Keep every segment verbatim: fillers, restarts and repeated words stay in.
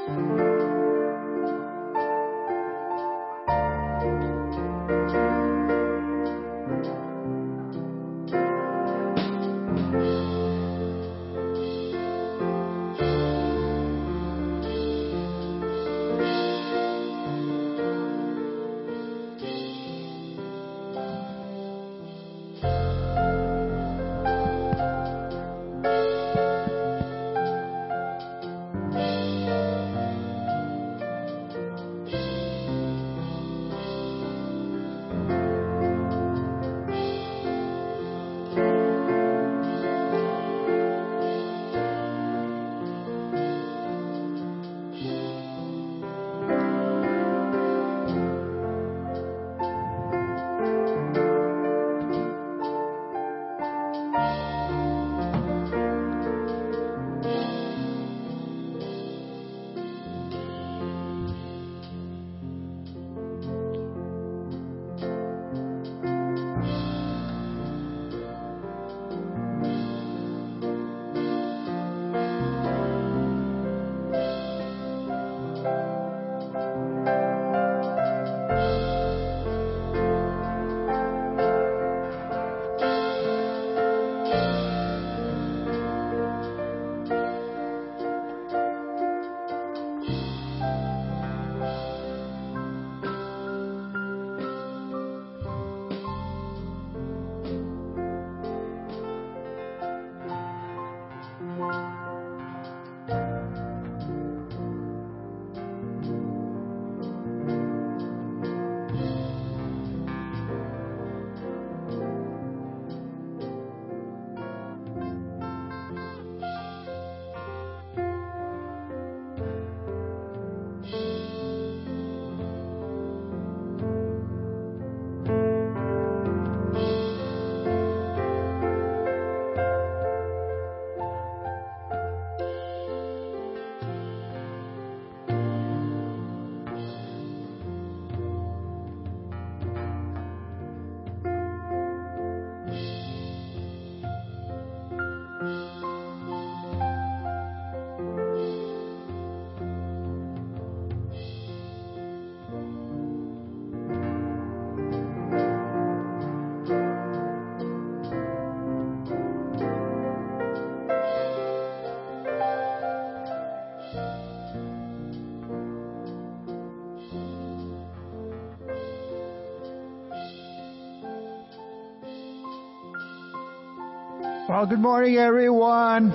Well, good morning, everyone.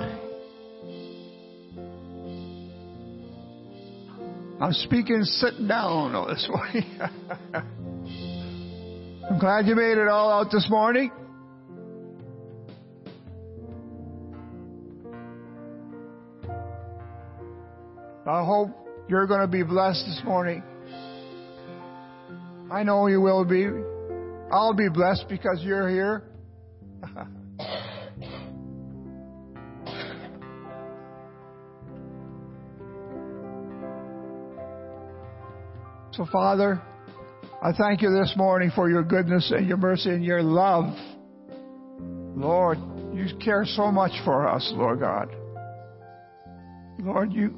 I'm speaking sitting down this morning. I'm glad you made it all out this morning. I hope you're going to be blessed this morning. I know you will be. I'll be blessed because you're here. So, Father, I thank you this morning for your goodness and your mercy and your love. Lord, you care so much for us, Lord God. Lord, you,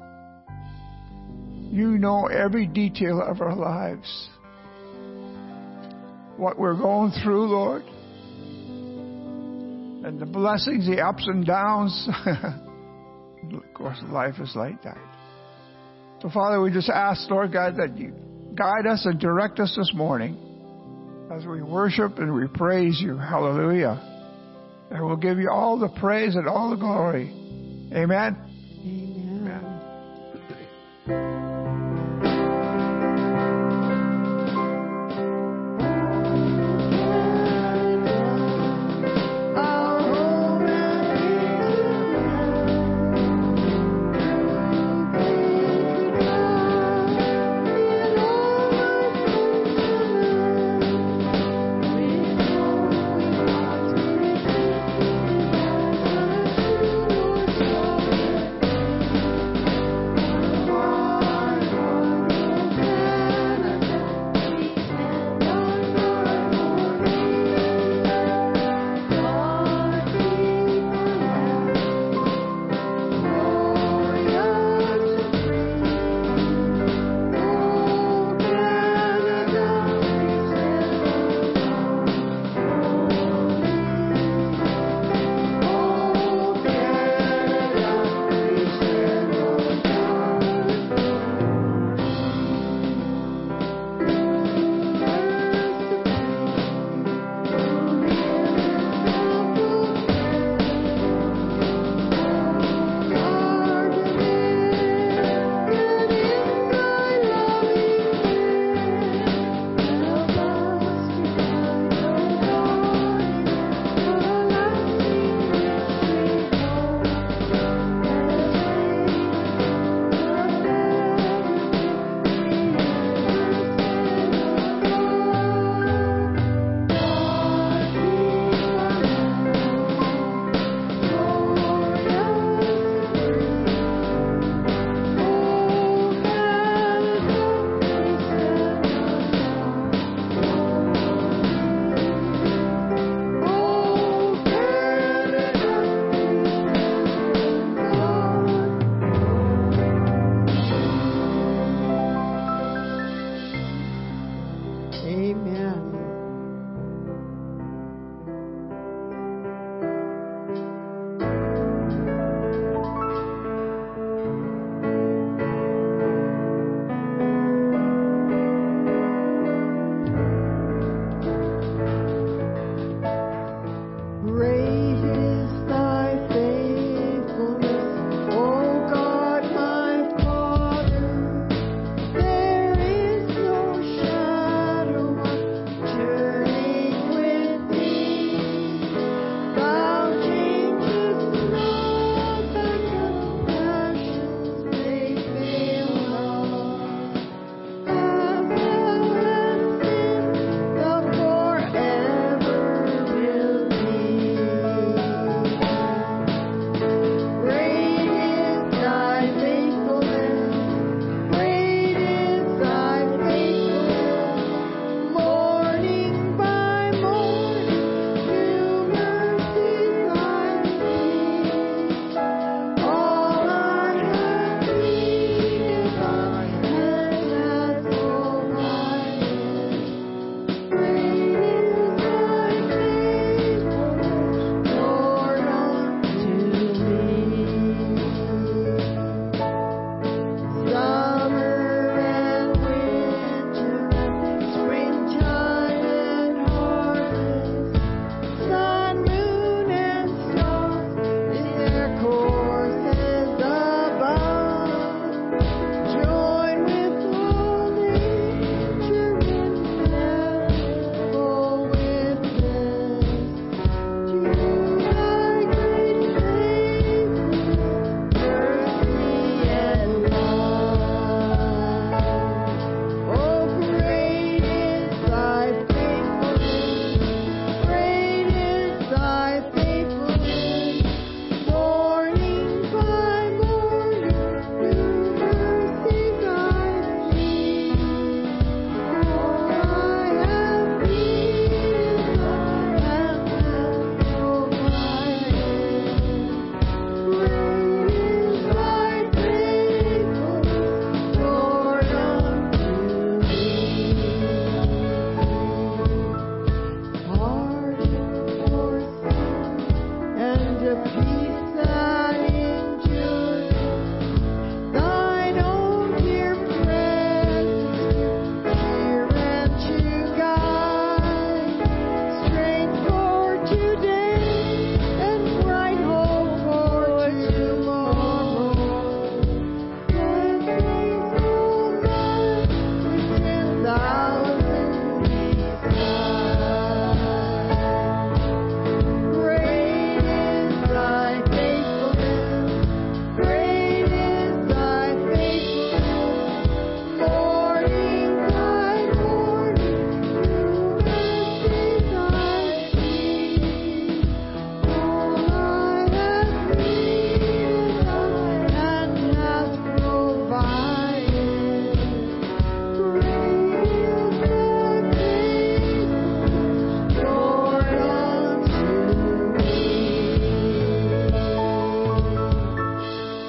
you know every detail of our lives. What we're going through, Lord. And the blessings, the ups and downs. Of course, life is like that. So, Father, we just ask, Lord God, that you guide us and direct us this morning as we worship and we praise you. Hallelujah. And we'll give you all the praise and all the glory. Amen. Amen. Amen.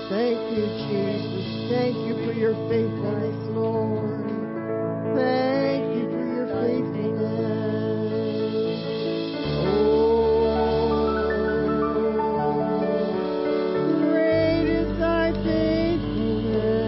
Thank you, Jesus. Thank you for your faithfulness, Lord. Thank you for your faithfulness. Oh, great is thy faithfulness.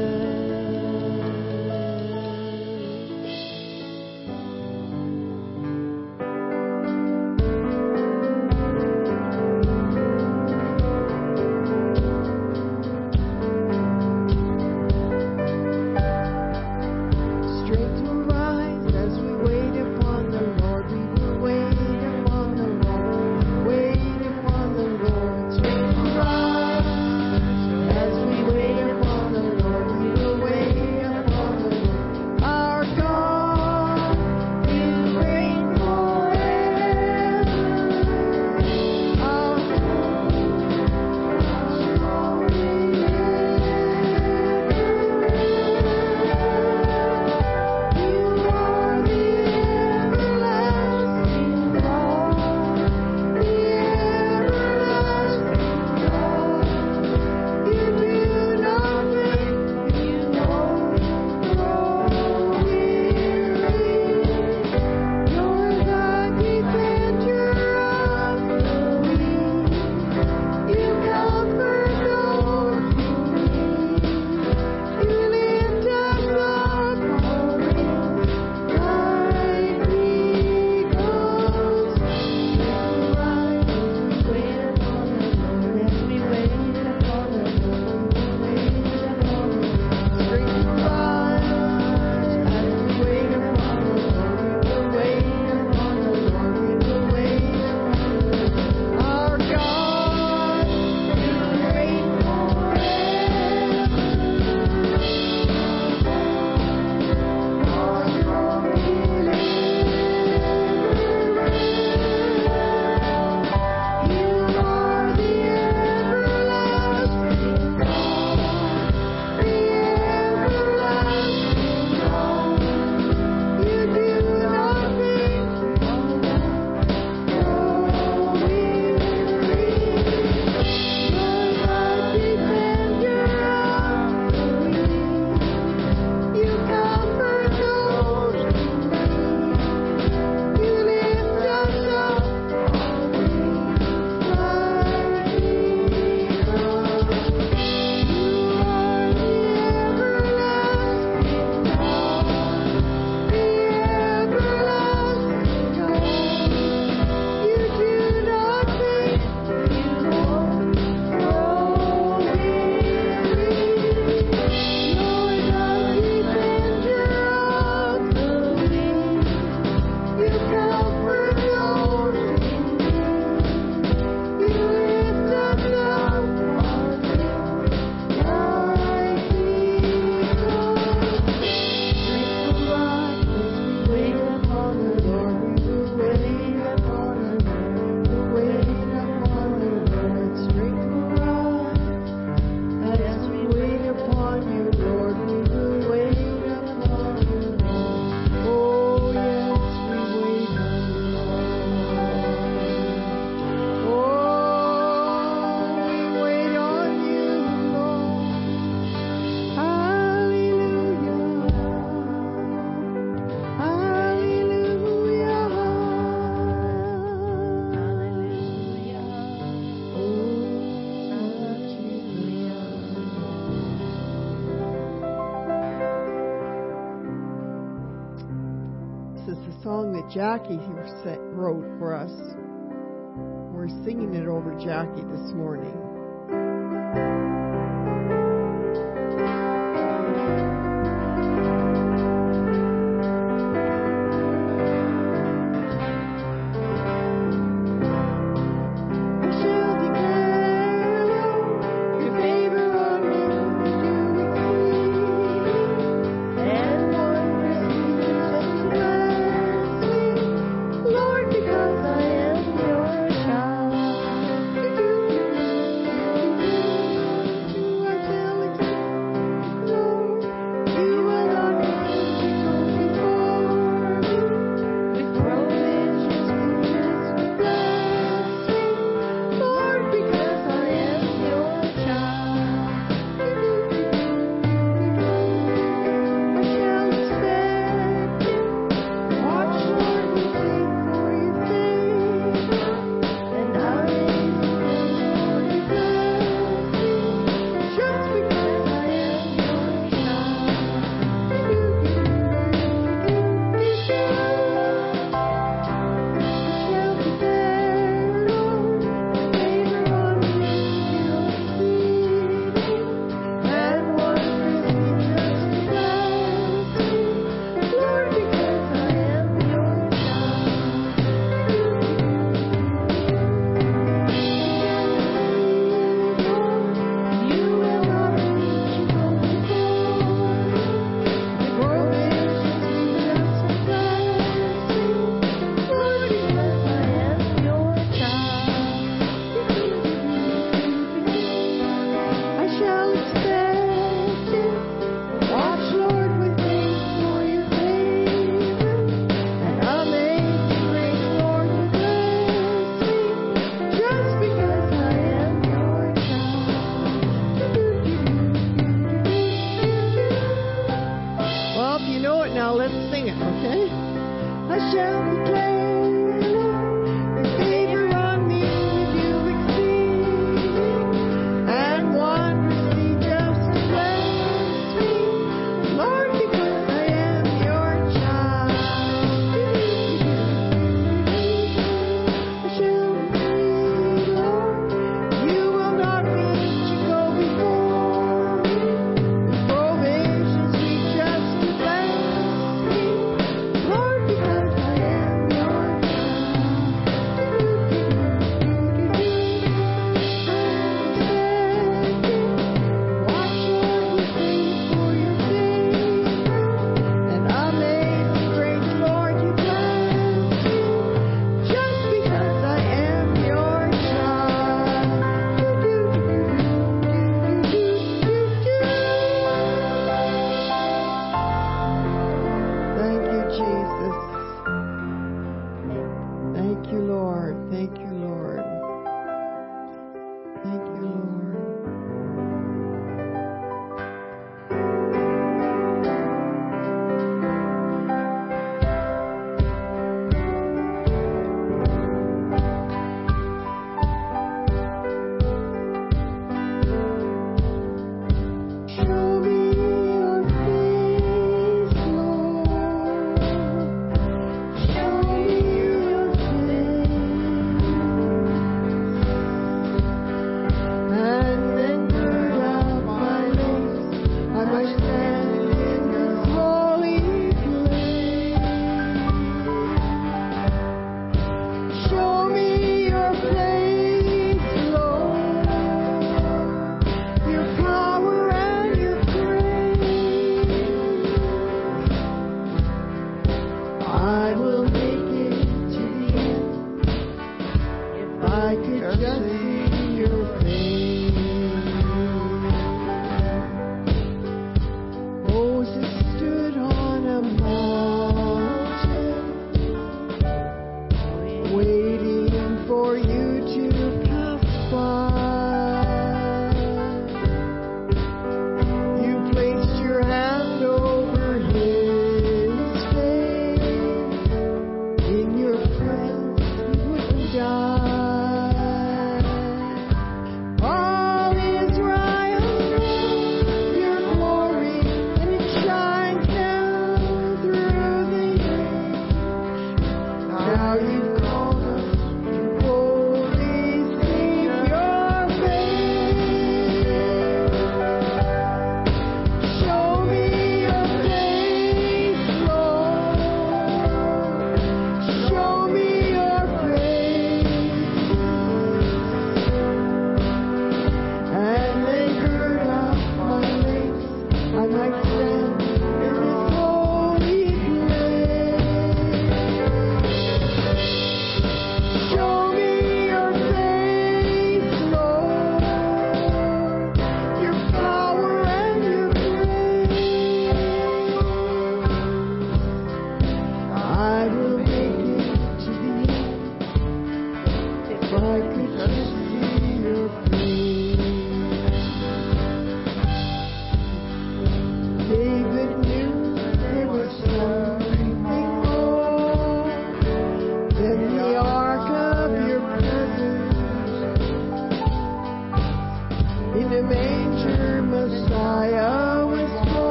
Jackie wrote for us. We're singing it over Jackie this morning. Lord, because I am your child.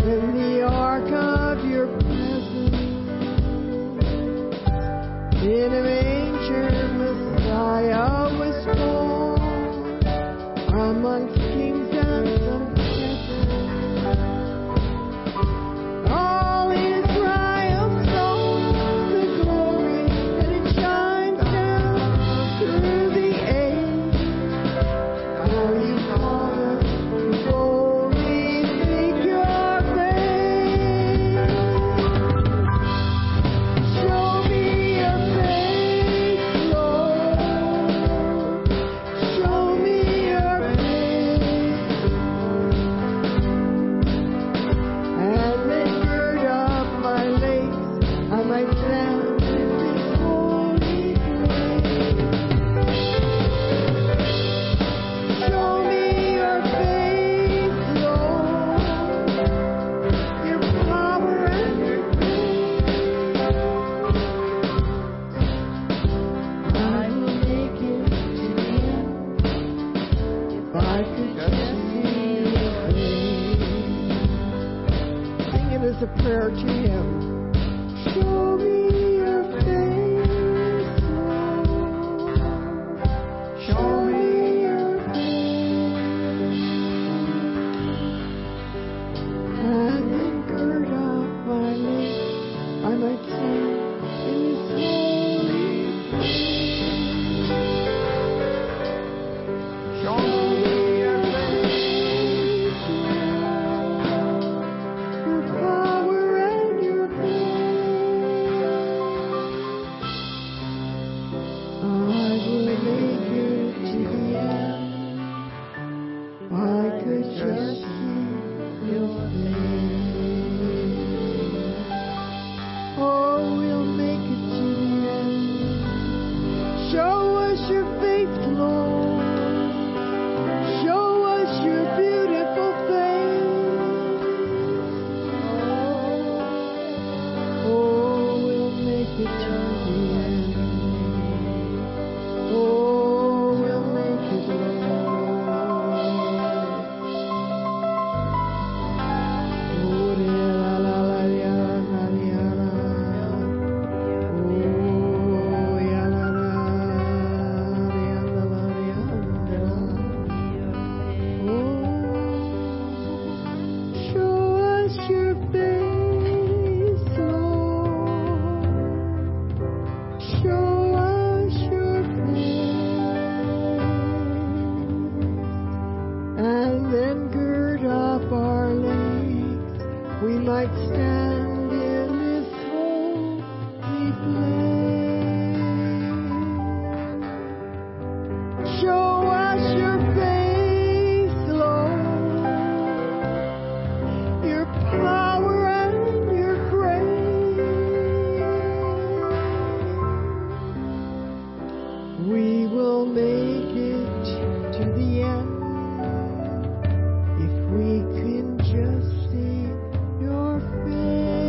in the ark of your presence. In a manger, Messiah was born amongst kings and some shepherds. All Israel saw the glory, and it shines down through the age. For you call us holy, seek your face. Show me your face, Lord. Show me your face. And then gird up my legs, I might stand in this holy place. Show me your face, Lord, your power and your grace. I will make it to the end if I could just see your face. Sing it as a prayer to Him. Show me your face, Lord. Show me your face. And then gird up my legs, I might stand in this holy place. Show me your face, Lord, your power and your grace. I will make it to the end. I could just see your face. Oh, we'll make it to the end. Show us your face, Lord. Show us your beautiful face. Oh, we'll make it to the end. Oh, we'll make it, Lord. Oh, la la la la la la la. Oh, ya la la ya la la ya la. Oh, show us your face, Lord. Show us your face. And then gird up our legs, we might stand in this holy place. Show us your face, Lord, your power and your grace. We will make it to the end if we can just see your face.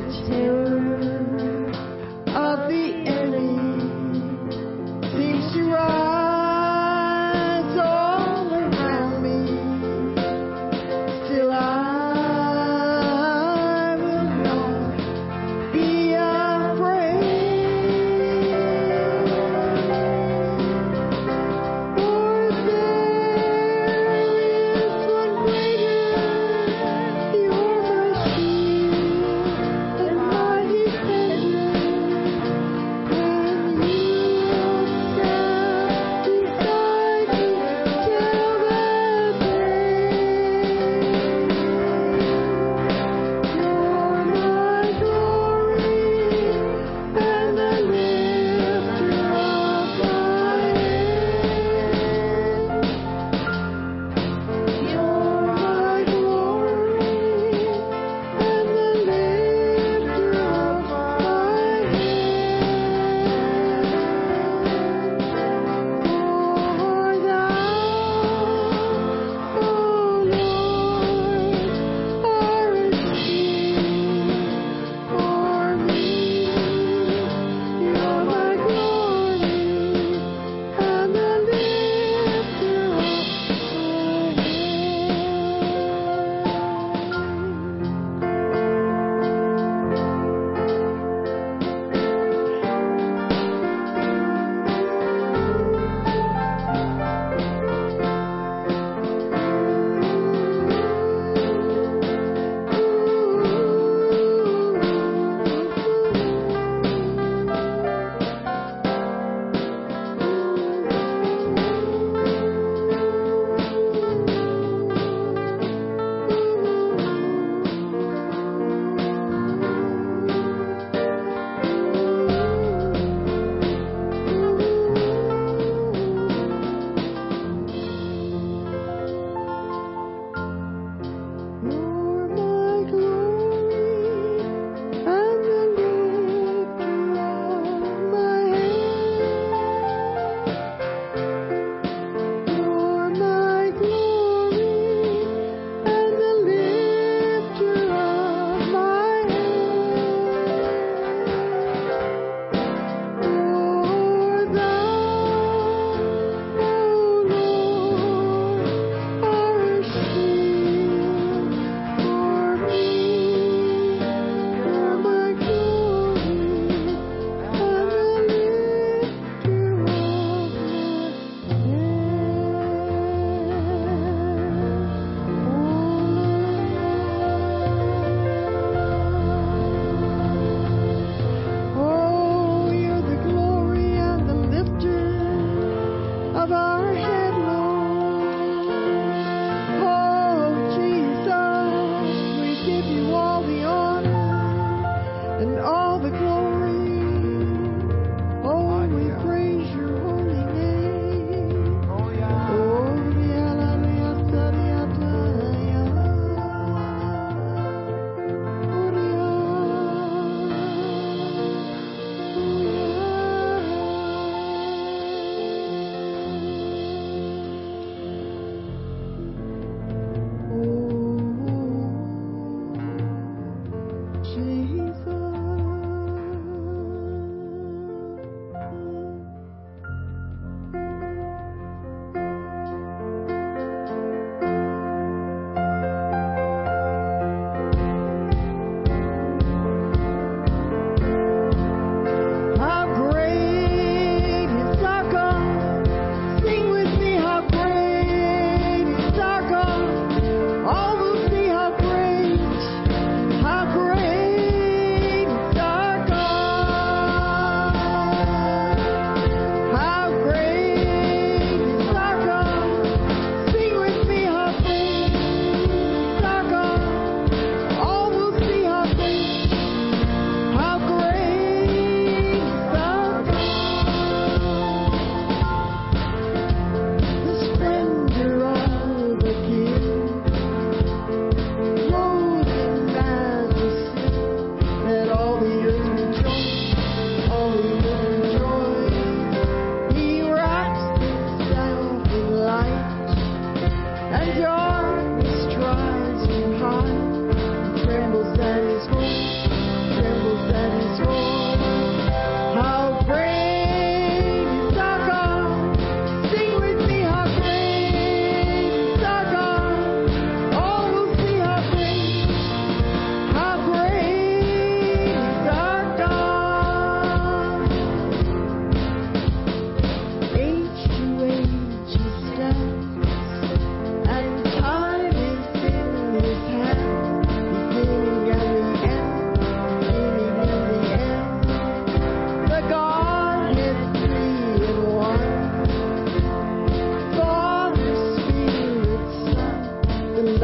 You're my shield and my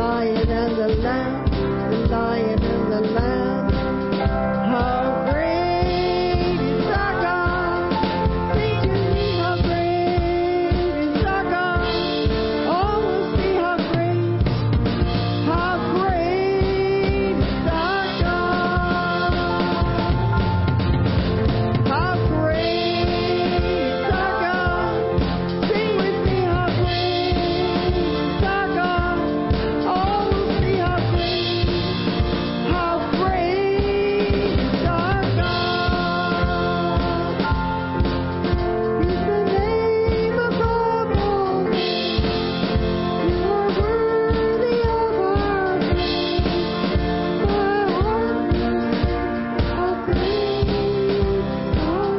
Lion and the Lamb, the Lion and the Lamb. How great is our God? Sing to me, how great is our God? Oh, we'll see how great, how great is our God. How great is our God? Sing with me, how great is our God? Oh, we'll see how great, how great is our God. He's the name above all names. You are worthy of our praise. My heart knows how great is our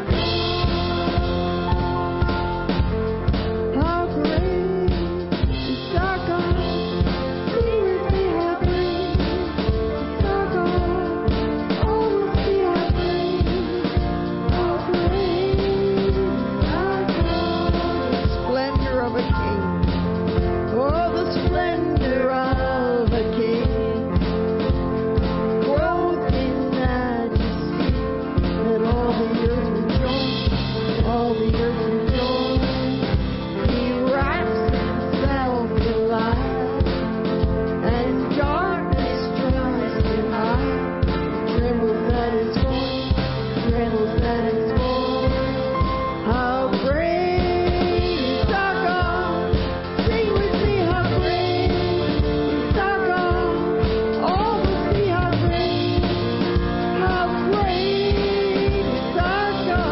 God. How great is our God? Sing with me, how great is our God? Oh, we'll see how great, how great is our God. The splendor of a king. Oh, the splendor of a king. Clothed in majesty. Let all the earth rejoice. All the earth rejoice. He wraps himself in light, and darkness tries to hide. Trembles at his voice, trembles at his voice. How great is our God? Sing with me, how great is our God? Oh, we'll see how great, how great is our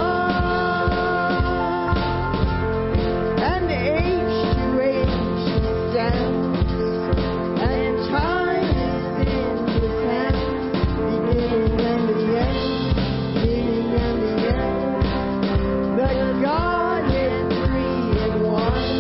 God. And age to age he stands, and time is in his hands. Beginning and the end, beginning and the end. The Godhead three in one.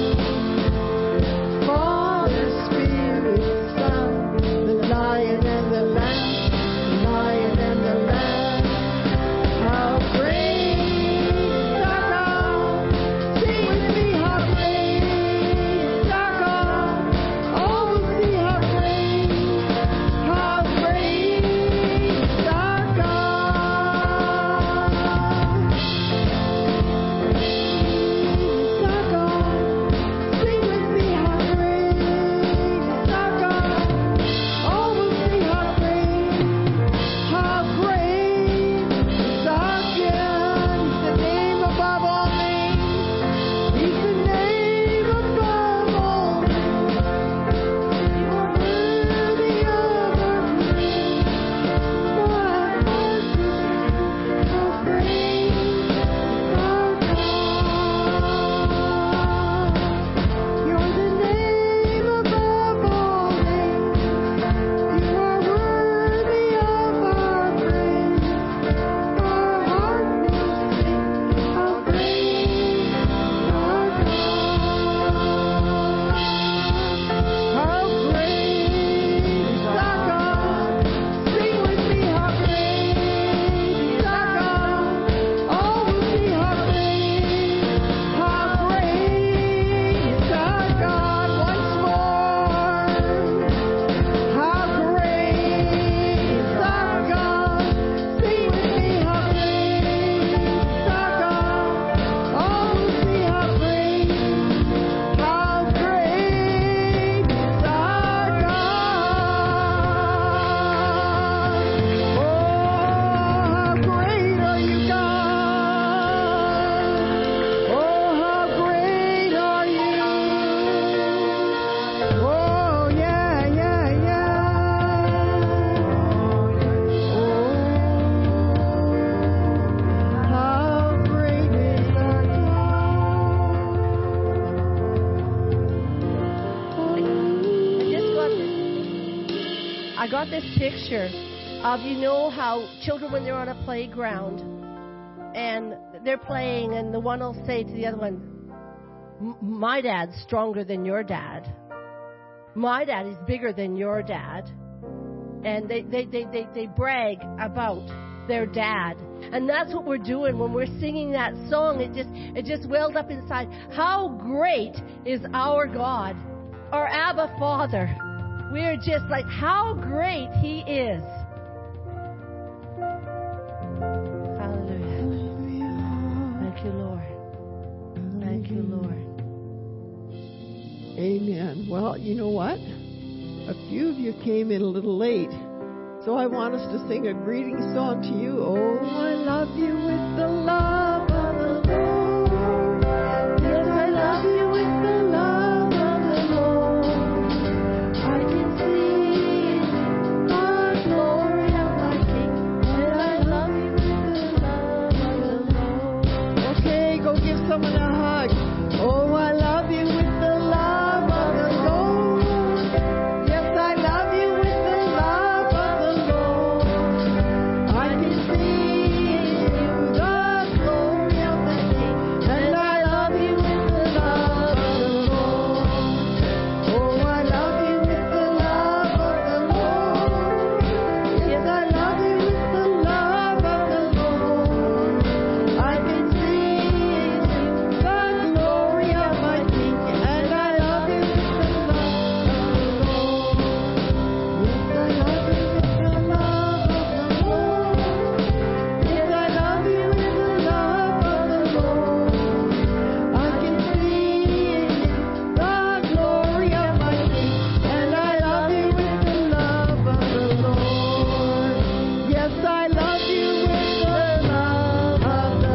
Father, Spirit, Son, the Lion and the Lamb, the Lion and the Lamb. How great is our God? Sing with me, how great is our God? Oh, we'll see how great, how great is our God. Is our God? Sing with me, how great is our God? Oh, we'll see how great, how great is our God. He's the name above all names. He's the name above all names. You are worthy of our praise. My heart knows how great is our God. You're the name above all names. You are worthy of our praise. Our heart knows how great is our God. How great is our God? Sing with me, how great is our God? Oh, we'll see how great, how great is our God. Once more. How great is our God? Sing with me, how great is our God? Oh, we'll see how great, how great is our God. Oh, how great are you, God? Oh, how great are you? Oh, yeah, yeah, yeah. Oh, how great is our I just got this. I got this picture of, you know how children, when they're on a playground and they're playing, and the one will say to the other one, "M- my dad's stronger than your dad. My dad is bigger than your dad." And they, they, they, they, they brag about their dad. And that's what we're doing when we're singing that song. It just, it just welled up inside. How great is our God, our Abba Father. We're just like, how great He is. Hallelujah. Thank you, Lord. Thank you, Lord. Amen. Well, you know what? A few of you came in a little late, so I want us to sing a greeting song to you. Oh, I love you with the love of the Lord. Yes, I love you with the love of the Lord. I can see the glory of my King, and I love you with the love of the Lord. Okay, go give someone a hug. Oh, I love you with the love of the Lord. Yes, I love you with the love of the Lord. I can see in you the glory of the King, and I love you with the love of the Lord. Oh, I love you with the love of the Lord. Yes, I love you with the love of the Lord. I can see in you the glory of my King, and I love you with the love of the Lord. Yes, I love you with the love of the Lord. Yes, I love you with the love of the Lord. I can see in you the glory of my King, and I love you with the love of the Lord. Yes, I love you with the love of the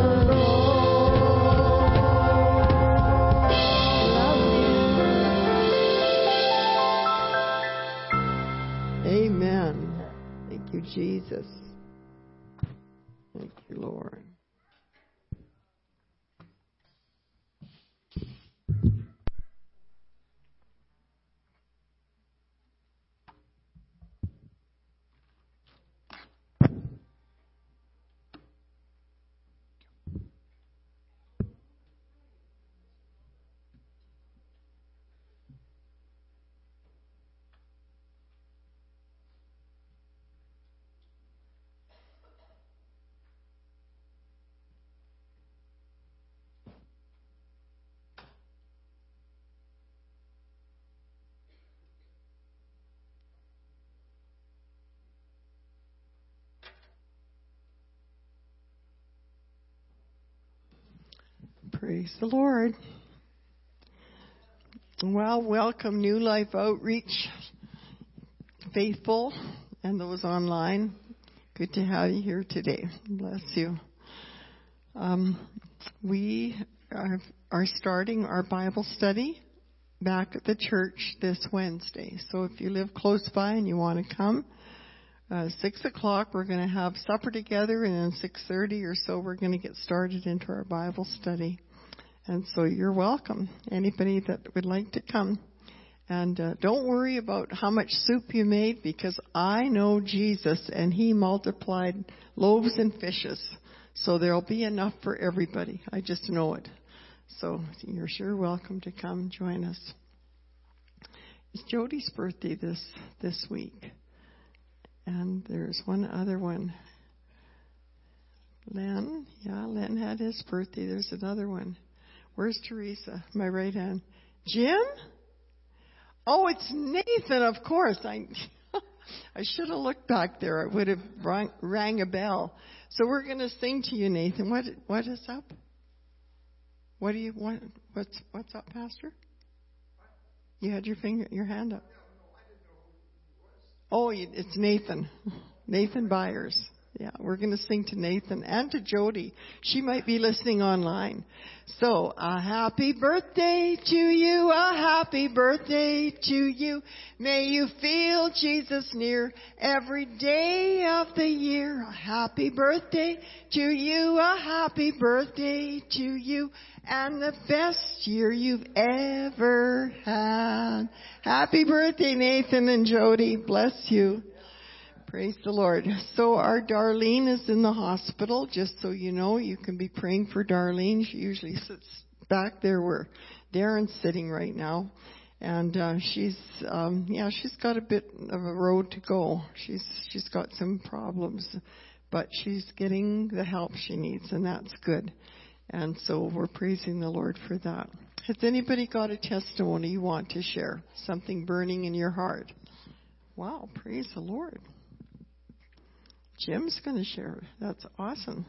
Lord. Amen. Thank you, Jesus. Thank you, Lord. Praise the Lord. Well, welcome New Life Outreach faithful and those online. Good to have you here today. Bless you. Um, we are, are starting our Bible study back at the church this Wednesday. So if you live close by and you want to come, uh, six o'clock we're going to have supper together, and then six thirty or so we're going to get started into our Bible study. And so you're welcome, anybody that would like to come. And uh, don't worry about how much soup you made, because I know Jesus and He multiplied loaves and fishes. So there'll be enough for everybody. I just know it. So you're sure welcome to come join us. It's Jody's birthday this, this week. And there's one other one. Len, yeah, Len had his birthday. There's another one. Where's Teresa? My right hand. Jim? Oh, it's Nathan, of course. I I should have looked back there. I would have rang, rang a bell. So we're going to sing to you, Nathan. What what is up? What do you want? What's what's up, Pastor? You had your finger, your hand up. Oh, it's Nathan. Nathan Byers. Yeah, we're going to sing to Nathan and to Jody. She might be listening online. So, a happy birthday to you, a happy birthday to you. May you feel Jesus near every day of the year. A happy birthday to you, a happy birthday to you, and the best year you've ever had. Happy birthday, Nathan and Jody. Bless you. Praise the Lord. So our Darlene is in the hospital. Just so you know, you can be praying for Darlene. She usually sits back there where Darren's sitting right now. And uh, she's, um, yeah, she's got a bit of a road to go. She's she's got some problems, but she's getting the help she needs, and that's good. And so we're praising the Lord for that. Has anybody got a testimony you want to share? Something burning in your heart? Wow, praise the Lord. Jim's going to share. That's awesome.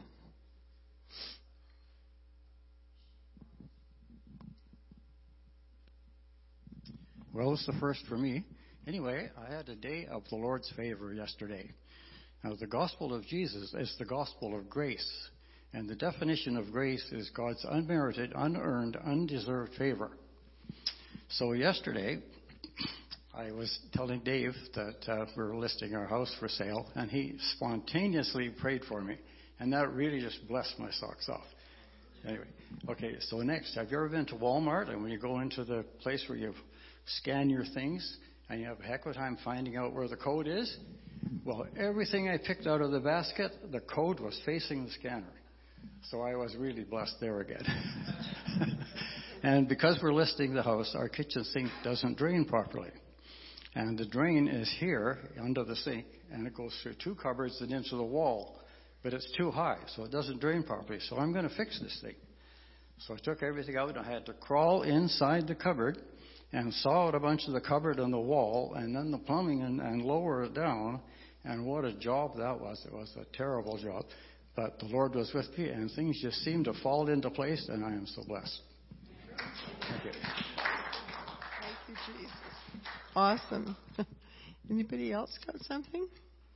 Well, it's the first for me. Anyway, I had a day of the Lord's favor yesterday. Now, the gospel of Jesus is the gospel of grace. And the definition of grace is God's unmerited, unearned, undeserved favor. So yesterday, I was telling Dave that uh, we were listing our house for sale, and he spontaneously prayed for me. And that really just blessed my socks off. Anyway, okay, so next, have you ever been to Walmart, and when you go into the place where you scan your things, and you have a heck of a time finding out where the code is? Well, everything I picked out of the basket, the code was facing the scanner. So I was really blessed there again. And because we're listing the house, our kitchen sink doesn't drain properly. And the drain is here under the sink, and it goes through two cupboards and into the wall. But it's too high, so it doesn't drain properly. So I'm going to fix this thing. So I took everything out, and I had to crawl inside the cupboard and saw out a bunch of the cupboard on the wall, and then the plumbing, and, and lower it down. And what a job that was. It was a terrible job. But the Lord was with me, and things just seemed to fall into place, and I am so blessed. Thank you. Thank you, Jesus. Awesome. Anybody else got something?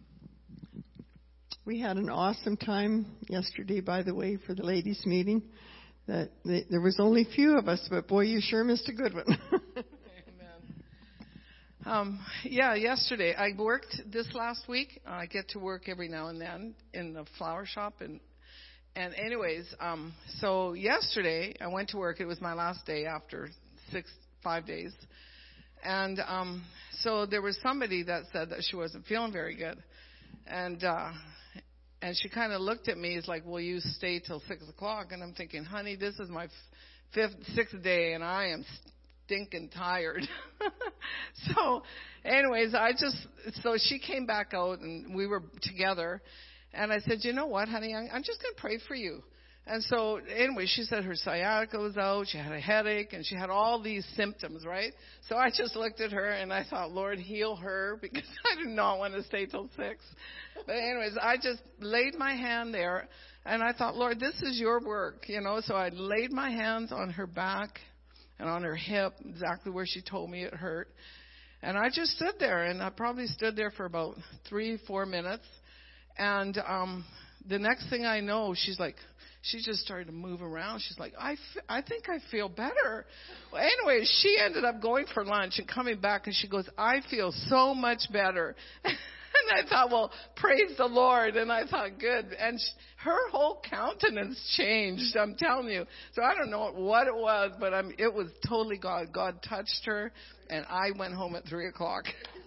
We had an awesome time yesterday, by the way, for the ladies' meeting. That they, there was only a few of us, but boy, you sure missed a good one. Amen. Um, yeah, yesterday I worked this last week. I get to work every now and then in the flower shop, and and anyways, um, so yesterday I went to work. It was my last day after six five days, and um, so there was somebody that said that she wasn't feeling very good, and. Uh, And she kind of looked at me, as like, will you stay till six o'clock? And I'm thinking, honey, this is my fifth, sixth day, and I am stinking tired. So anyways, I just, so she came back out, and we were together. And I said, you know what, honey, I'm just going to pray for you. And so anyway, she said her sciatica was out, she had a headache, and she had all these symptoms, right? So I just looked at her, and I thought, Lord, heal her, because I did not want to stay till six. But anyways, I just laid my hand there, and I thought, Lord, this is your work, you know. So I laid my hands on her back and on her hip, exactly where she told me it hurt. And I just stood there, and I probably stood there for about three, four minutes. And um, the next thing I know, she's like, she just started to move around. She's like, I, f- I think I feel better. Well, anyway, she ended up going for lunch and coming back, and she goes, I feel so much better. And I thought, well, praise the Lord. And I thought, good. And she, her whole countenance changed, I'm telling you. So I don't know what it was, but I'm, it was totally God. God touched her, and I went home at three o'clock.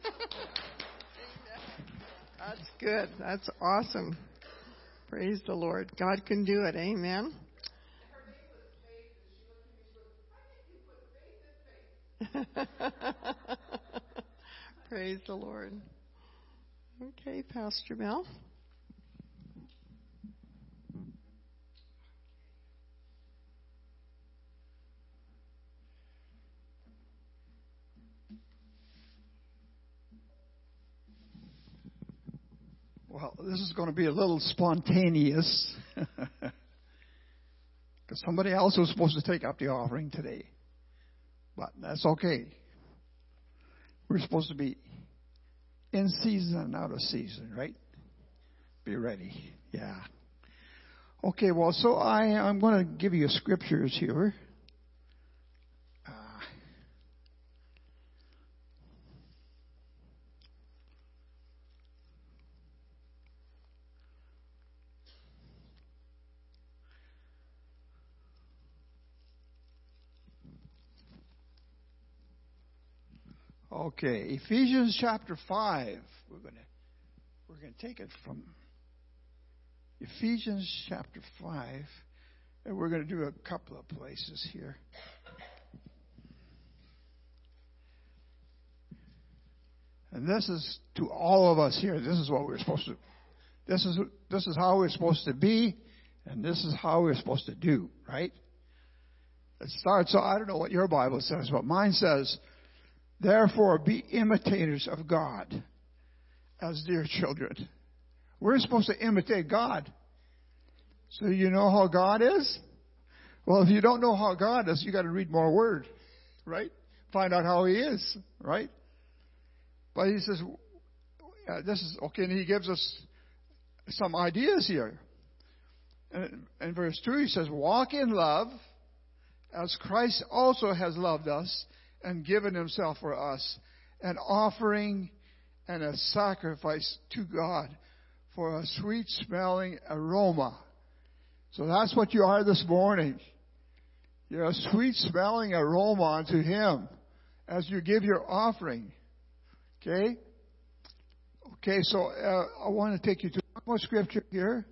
That's good. That's awesome. Praise the Lord. God can do it. Amen. Praise the Lord. Okay, Pastor Mel. Well, this is going to be a little spontaneous because somebody else was supposed to take up the offering today. But that's okay. We're supposed to be in season and out of season, right? Be ready. Yeah. Okay, well, so I, I'm going to give you scriptures here. Uh, Okay, Ephesians chapter five. We're going to we're going to take it from Ephesians chapter five, and we're going to do a couple of places here. And this is to all of us here. This is what we're supposed to. This is this is how we're supposed to be, and this is how we're supposed to do. Right? It starts. So I don't know what your Bible says, but mine says, therefore, be imitators of God as dear children. We're supposed to imitate God. So you know how God is? Well, if you don't know how God is, you got to read more Word, right? Find out how He is, right? But He says, uh, this is, okay, and He gives us some ideas here. And in verse two, He says, walk in love as Christ also has loved us and given Himself for us, an offering and a sacrifice to God for a sweet-smelling aroma. So that's what you are this morning. You're a sweet-smelling aroma unto Him as you give your offering. Okay? Okay, so uh, I want to take you to one more scripture here.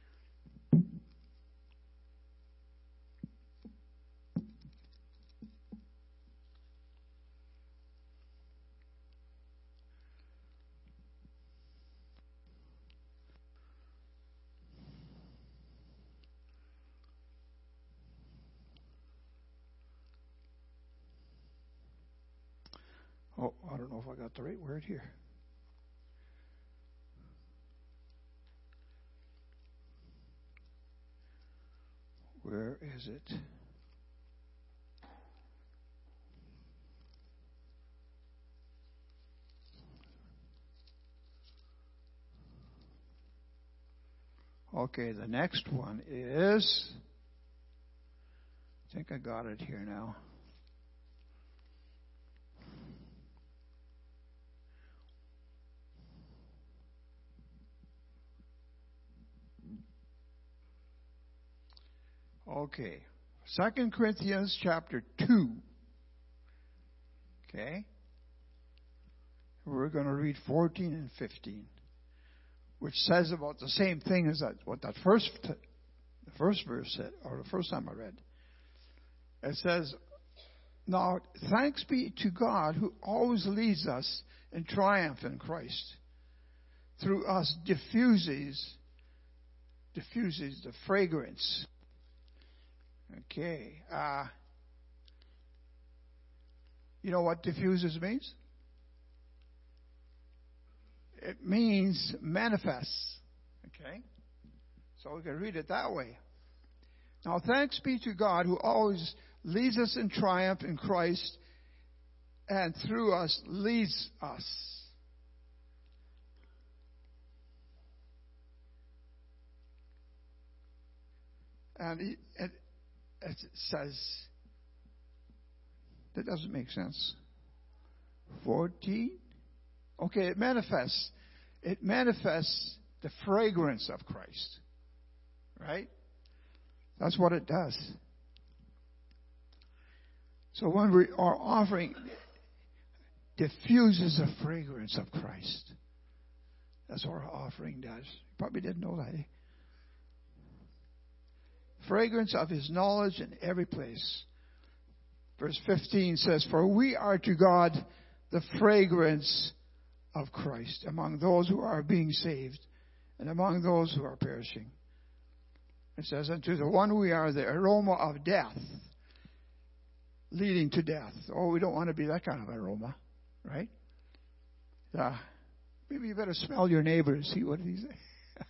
Oh, I don't know if I got the right word here. Where is it? Okay, the next one is, I think I got it here now. Okay. Second Corinthians chapter two. Okay. We're going to read fourteen and fifteen, which says about the same thing as that what that first the first verse said, or the first time I read. It says, now thanks be to God who always leads us in triumph in Christ. Through us diffuses diffuses the fragrance. Okay. Uh, you know what diffuses means? It means manifests. Okay. So we can read it that way. Now, thanks be to God who always leads us in triumph in Christ and through us leads us. And he, it, it says, that doesn't make sense. fourteen? Okay, it manifests. It manifests the fragrance of Christ. Right? That's what it does. So when we are offering, diffuses the fragrance of Christ. That's what our offering does. You probably didn't know that. Eh? Fragrance of His knowledge in every place. Verse fifteen says, for we are to God the fragrance of Christ among those who are being saved and among those who are perishing. It says, and to the one we are the aroma of death, leading to death. Oh, we don't want to be that kind of aroma, right? Uh, maybe you better smell your neighbor and see what he says.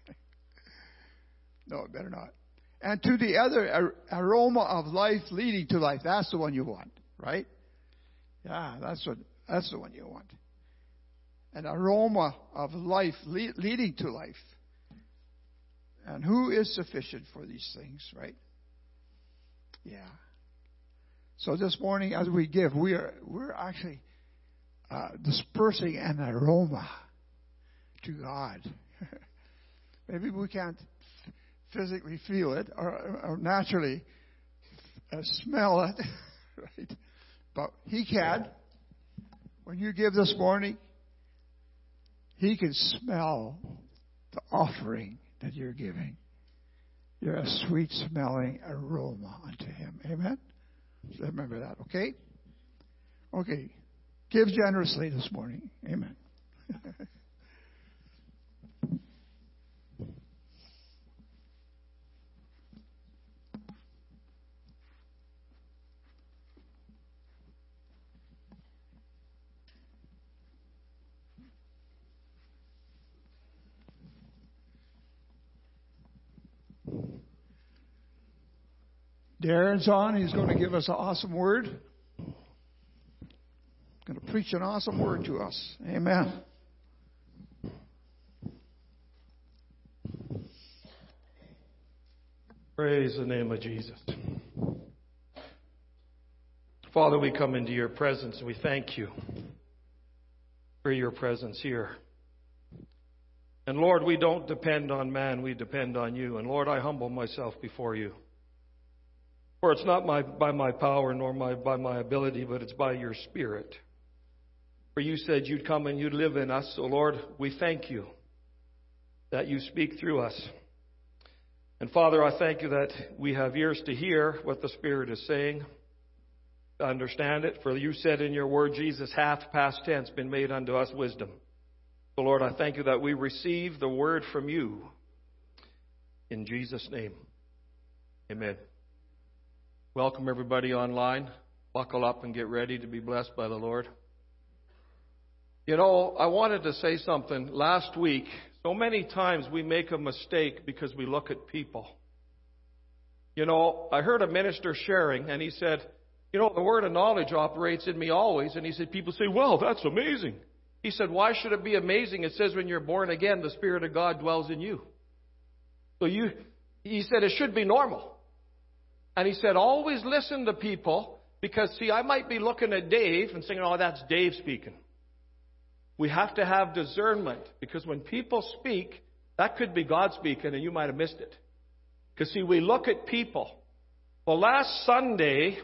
No, it better not. And to the other ar- aroma of life leading to life. That's the one you want, right? Yeah, that's what that's the one you want. An aroma of life le- leading to life. And who is sufficient for these things, right? Yeah. So this morning, as we give, we are we're actually uh, dispersing an aroma to God. Maybe we can't physically feel it or, or naturally uh, smell it, right? But He can. When you give this morning, He can smell the offering that you're giving. You're a sweet-smelling aroma unto Him. Amen? So remember that, okay? Okay. Give generously this morning. Amen. Darren's on. He's going to give us an awesome word. Going to preach an awesome word to us. Amen. Praise the name of Jesus. Father, we come into your presence and we thank you for your presence here. And Lord, we don't depend on man, we depend on you. And Lord, I humble myself before you. For it's not my, by my power nor my, by my ability, but it's by your Spirit. For you said you'd come and you'd live in us. So Lord, we thank you that you speak through us. And Father, I thank you that we have ears to hear what the Spirit is saying, to understand it. For you said in your word, Jesus hath, past tense, been made unto us wisdom. So Lord, I thank you that we receive the word from you. In Jesus' name, amen. Welcome everybody online. Buckle up and get ready to be blessed by the Lord. You know, I wanted to say something. Last week, so many times we make a mistake because we look at people. You know, I heard a minister sharing, and he said, you know, the word of knowledge operates in me always. And he said, people say, well, that's amazing. He said, why should it be amazing? It says when you're born again, the Spirit of God dwells in you. So you, he said, it should be normal. And he said, always listen to people, because, see, I might be looking at Dave and saying, oh, that's Dave speaking. We have to have discernment, because when people speak, that could be God speaking and you might have missed it. Because, see, we look at people. Well, last Sunday,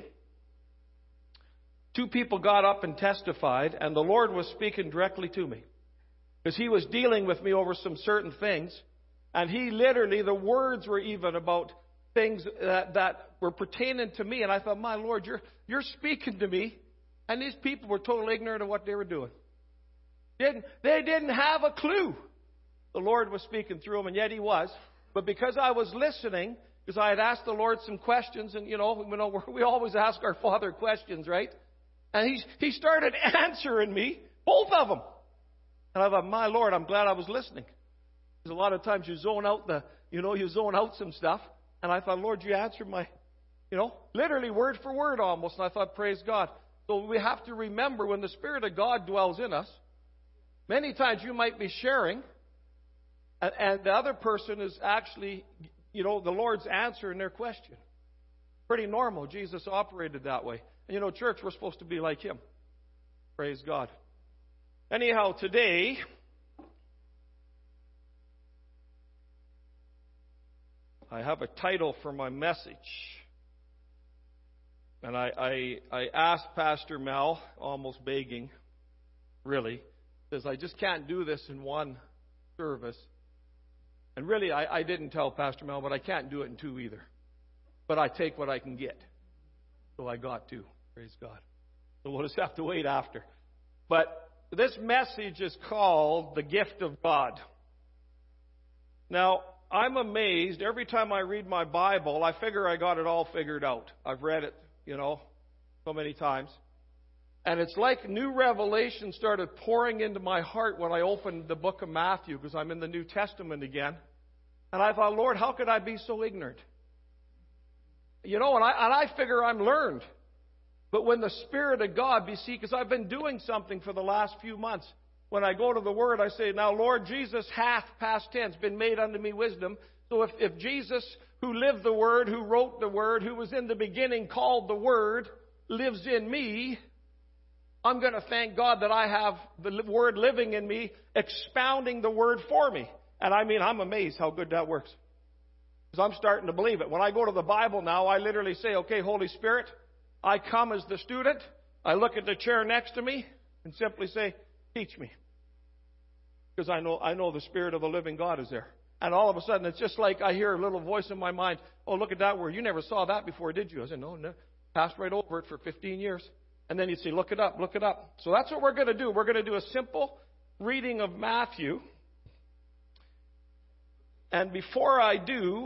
two people got up and testified, and the Lord was speaking directly to me. Because He was dealing with me over some certain things. And He literally, the words were even about things that, that were pertaining to me. And I thought, my Lord, you're, you're speaking to me. And these people were totally ignorant of what they were doing. Didn't, they didn't have a clue. The Lord was speaking through them, and yet He was. But because I was listening, because I had asked the Lord some questions, and you know, you know we always ask our Father questions, right? And he, he started answering me, both of them. And I thought, my Lord, I'm glad I was listening. Because a lot of times you zone out the, you know, you zone out some stuff. And I thought, Lord, you answered my, you know, literally word for word almost. And I thought, praise God. So we have to remember, when the Spirit of God dwells in us, many times you might be sharing, and, and the other person is actually, you know, the Lord's answering their question. Pretty normal. Jesus operated that way. And, you know, church, we're supposed to be like Him. Praise God. Anyhow, today, I have a title for my message. And I, I, I asked Pastor Mel, almost begging, really, says, I just can't do this in one service. And really, I, I didn't tell Pastor Mel, but I can't do it in two either. But I take what I can get. So I got two. Praise God. So we'll just have to wait after. But this message is called The Gift of God. Now, I'm amazed. Every time I read my Bible, I figure I got it all figured out. I've read it, you know, so many times. And it's like new revelation started pouring into my heart when I opened the book of Matthew, because I'm in the New Testament again. And I thought, Lord, how could I be so ignorant? You know, and I, and I figure I'm learned. But when the Spirit of God, you see, because I've been doing something for the last few months. When I go to the Word, I say, now, Lord, Jesus hath, past tense, been made unto me wisdom. So if, if Jesus, who lived the Word, who wrote the Word, who was in the beginning called the Word, lives in me, I'm going to thank God that I have the Word living in me, expounding the Word for me. And I mean, I'm amazed how good that works. Because I'm starting to believe it. When I go to the Bible now, I literally say, okay, Holy Spirit, I come as the student. I look at the chair next to me and simply say, teach me. Because I know, I know the Spirit of the living God is there. And all of a sudden, it's just like I hear a little voice in my mind, oh, look at that word. You never saw that before, did you? I said, no, no. Passed right over it for fifteen years. And then you'd say, look it up, look it up. So that's what we're going to do. We're going to do a simple reading of Matthew. And before I do,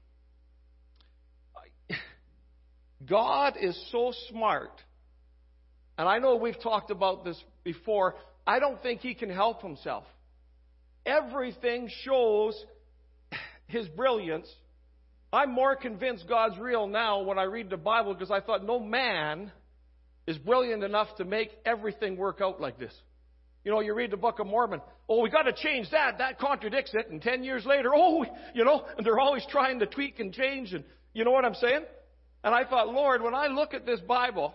God is so smart. And I know we've talked about this before. I don't think He can help Himself. Everything shows His brilliance I'm more convinced God's real now when I read the Bible because I thought no man is brilliant enough to make everything work out like this. You know, you read the Book of Mormon. Oh, we got to change that. That contradicts it. And ten years later, oh, you know, and they're always trying to tweak and change. And you know what I'm saying? And I thought, Lord, when I look at this Bible,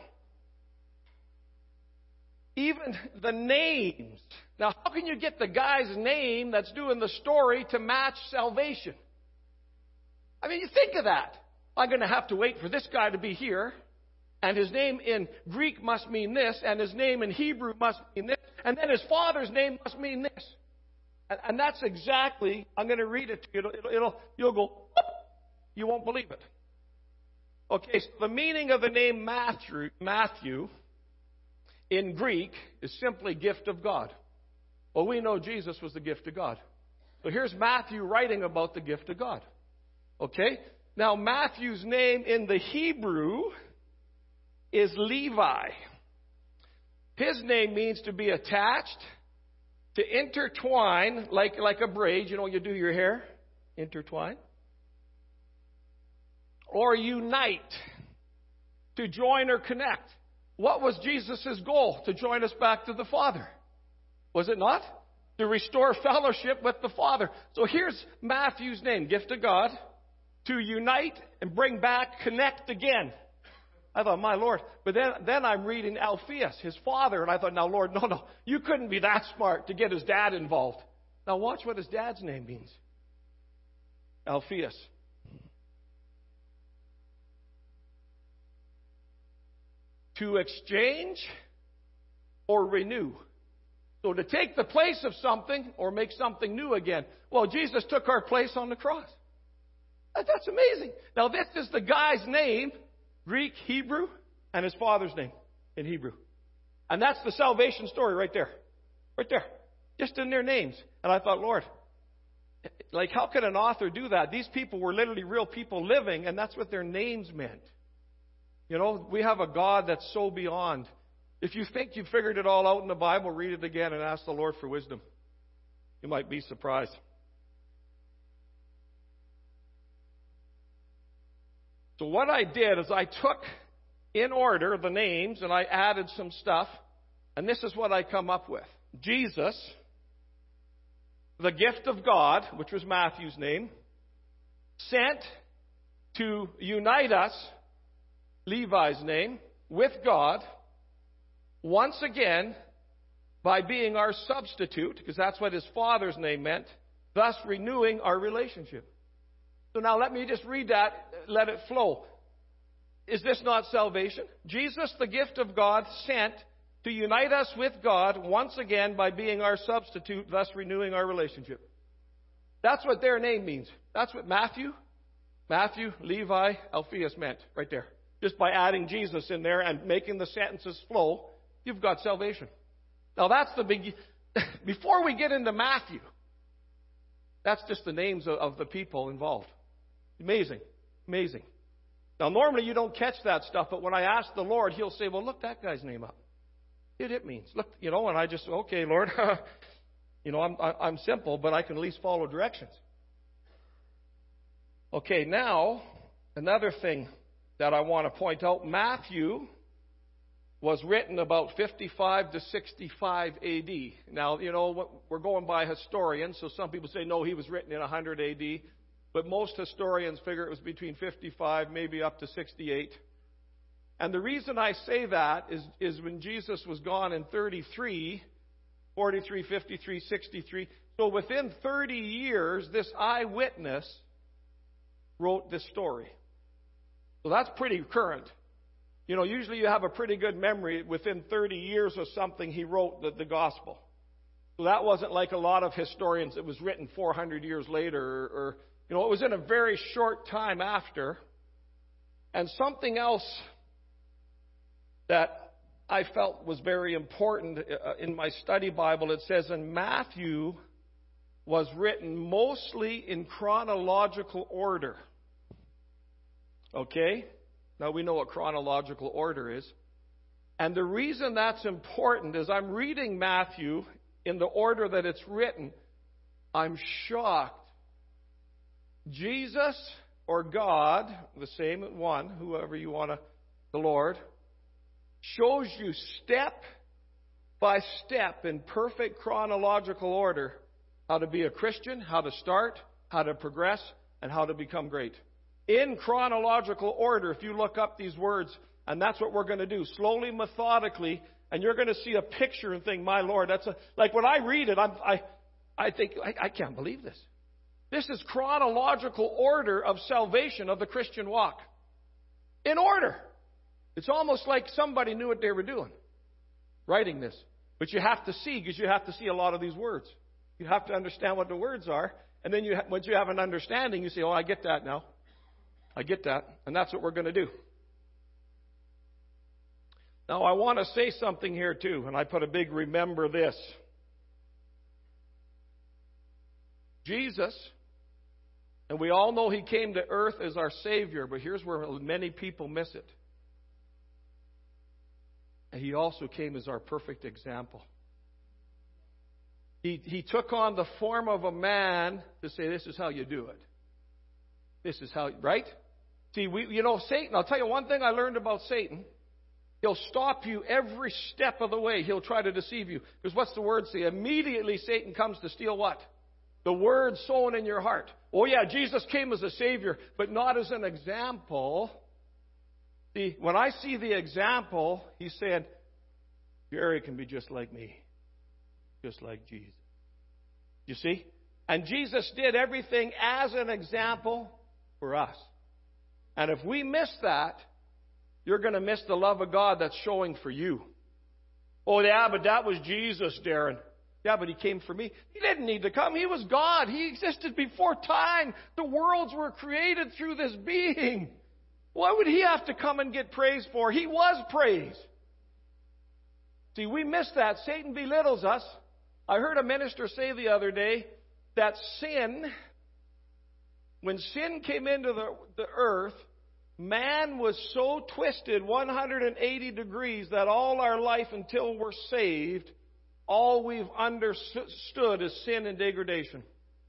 even the names. Now, how can you get the guy's name that's doing the story to match salvation? I mean, you think of that. I'm going to have to wait for this guy to be here. And his name in Greek must mean this, and his name in Hebrew must mean this, and then his father's name must mean this. And, and that's exactly, I'm going to read it to you. It'll, it'll, it'll, you'll go, whoop, you won't believe it. Okay, so the meaning of the name Matthew, Matthew in Greek is simply gift of God. Well, we know Jesus was the gift of God. So here's Matthew writing about the gift of God. Okay? Now, Matthew's name in the Hebrew is Levi. His name means to be attached, to intertwine, like, like a braid. You know, you do your hair, intertwine. Or unite, to join or connect. What was Jesus' goal? To join us back to the Father. Was it not? To restore fellowship with the Father. So here's Matthew's name, gift of God, to unite and bring back, connect again. I thought, my Lord. But then, then I'm reading Alphaeus, his father, and I thought, now, Lord, no, no, you couldn't be that smart to get his dad involved. Now, watch what his dad's name means. Alphaeus. To exchange or renew. So to take the place of something or make something new again. Well, Jesus took our place on the cross. That's amazing. Now, this is the guy's name, Greek, Hebrew, and his father's name in Hebrew. And that's the salvation story right there. Right there. Just in their names. And I thought, Lord, like, how could an author do that? These people were literally real people living, and that's what their names meant. You know, we have a God that's so beyond. If you think you've figured it all out in the Bible, read it again and ask the Lord for wisdom. You might be surprised. So what I did is I took in order the names and I added some stuff. And this is what I come up with. Jesus, the gift of God, which was Matthew's name, sent to unite us, Levi's name, with God, once again, by being our substitute, because that's what his father's name meant, thus renewing our relationship. So now let me just read that, let it flow. Is this not salvation? Jesus, the gift of God, sent to unite us with God once again by being our substitute, thus renewing our relationship. That's what their name means. That's what Matthew, Matthew, Levi, Alphaeus meant right there. Just by adding Jesus in there and making the sentences flow, you've got salvation. Now that's the big... Before we get into Matthew, that's just the names of, of the people involved. Amazing. Amazing. Now normally you don't catch that stuff, but when I ask the Lord, he'll say, well, look that guy's name up. It, it means. Look, you know, and I just, okay, Lord, you know, I'm, I'm simple, but I can at least follow directions. Okay, now, another thing that I want to point out, Matthew was written about fifty-five to sixty-five A D. Now, you know, we're going by historians, so some people say, no, he was written in one hundred A D. But most historians figure it was between fifty-five, maybe up to sixty-eight. And the reason I say that is, is when Jesus was gone in thirty-three, forty-three, fifty-three, sixty-three. So within thirty years, this eyewitness wrote this story. So that's pretty current. You know, usually you have a pretty good memory. Within thirty years or something, he wrote the, the gospel. So that wasn't like a lot of historians. It was written four hundred years later. Or, or, you know, it was in a very short time after. And something else that I felt was very important in my study Bible, it says, in Matthew was written mostly in chronological order. Okay? Now we know what chronological order is. And the reason that's important is I'm reading Matthew in the order that it's written. I'm shocked. Jesus, or God, the same one, whoever you want to, the Lord, shows you step by step in perfect chronological order how to be a Christian, how to start, how to progress, and how to become great. In chronological order, if you look up these words, and that's what we're going to do, slowly, methodically, and you're going to see a picture and think, my Lord, that's a, like when I read it, I'm, I, I think, I, I can't believe this. This is chronological order of salvation of the Christian walk. In order. It's almost like somebody knew what they were doing, writing this. But you have to see, because you have to see a lot of these words. You have to understand what the words are. And then you, once you have an understanding, you say, oh, I get that now. I get that. And that's what we're going to do. Now, I want to say something here, too. And I put a big remember this. Jesus, and we all know He came to earth as our Savior, but here's where many people miss it. And He also came as our perfect example. He, he took on the form of a man to say, this is how you do it. This is how, right? See, we, you know, Satan, I'll tell you one thing I learned about Satan. He'll stop you every step of the way. He'll try to deceive you. Because what's the word say? Immediately Satan comes to steal what? The word sown in your heart. Oh yeah, Jesus came as a Savior, but not as an example. See, when I see the example, He's saying, Jerry can be just like me. Just like Jesus. You see? And Jesus did everything as an example for us. And if we miss that, you're going to miss the love of God that's showing for you. Oh, yeah, but that was Jesus, Darren. Yeah, but He came for me. He didn't need to come. He was God. He existed before time. The worlds were created through this being. Why would He have to come and get praise for? He was praise. See, we miss that. Satan belittles us. I heard a minister say the other day that sin, when sin came into the, the earth, man was so twisted one hundred eighty degrees that all our life until we're saved, all we've understood is sin and degradation.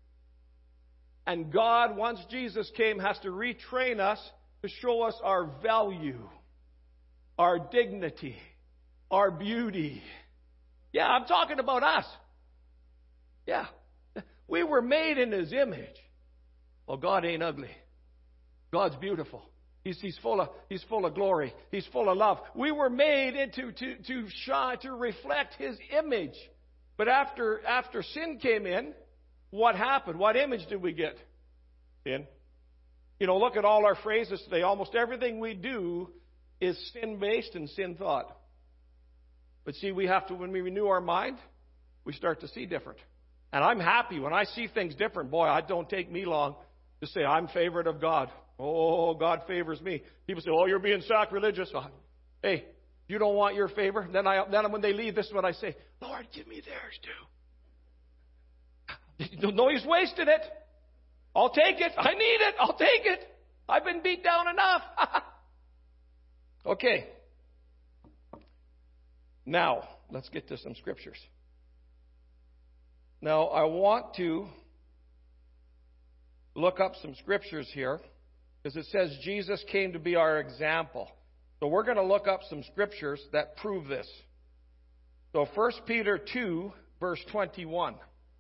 And God, once Jesus came, has to retrain us to show us our value, our dignity, our beauty. Yeah, I'm talking about us. Yeah. We were made in His image. Well, God ain't ugly. God's beautiful. He's, he's full of He's full of glory. He's full of love. We were made into to to shine, to reflect His image. But after after sin came in, what happened? What image did we get? Sin. You know, look at all our phrases today. Almost everything we do is sin-based and sin-thought. But see, we have to, when we renew our mind, we start to see different. And I'm happy when I see things different. Boy, it don't take me long to say I'm favored of God. Oh, God favors me. People say, oh, you're being sacrilegious. Oh, hey, you don't want your favor? Then, I, then when they leave, this is what I say. Lord, give me theirs too. No, He's wasted it. I'll take it. I need it. I'll take it. I've been beat down enough. Okay. Now, let's get to some scriptures. Now, I want to look up some scriptures here because it says Jesus came to be our example. So we're going to look up some scriptures that prove this. So First Peter two, verse twenty-one.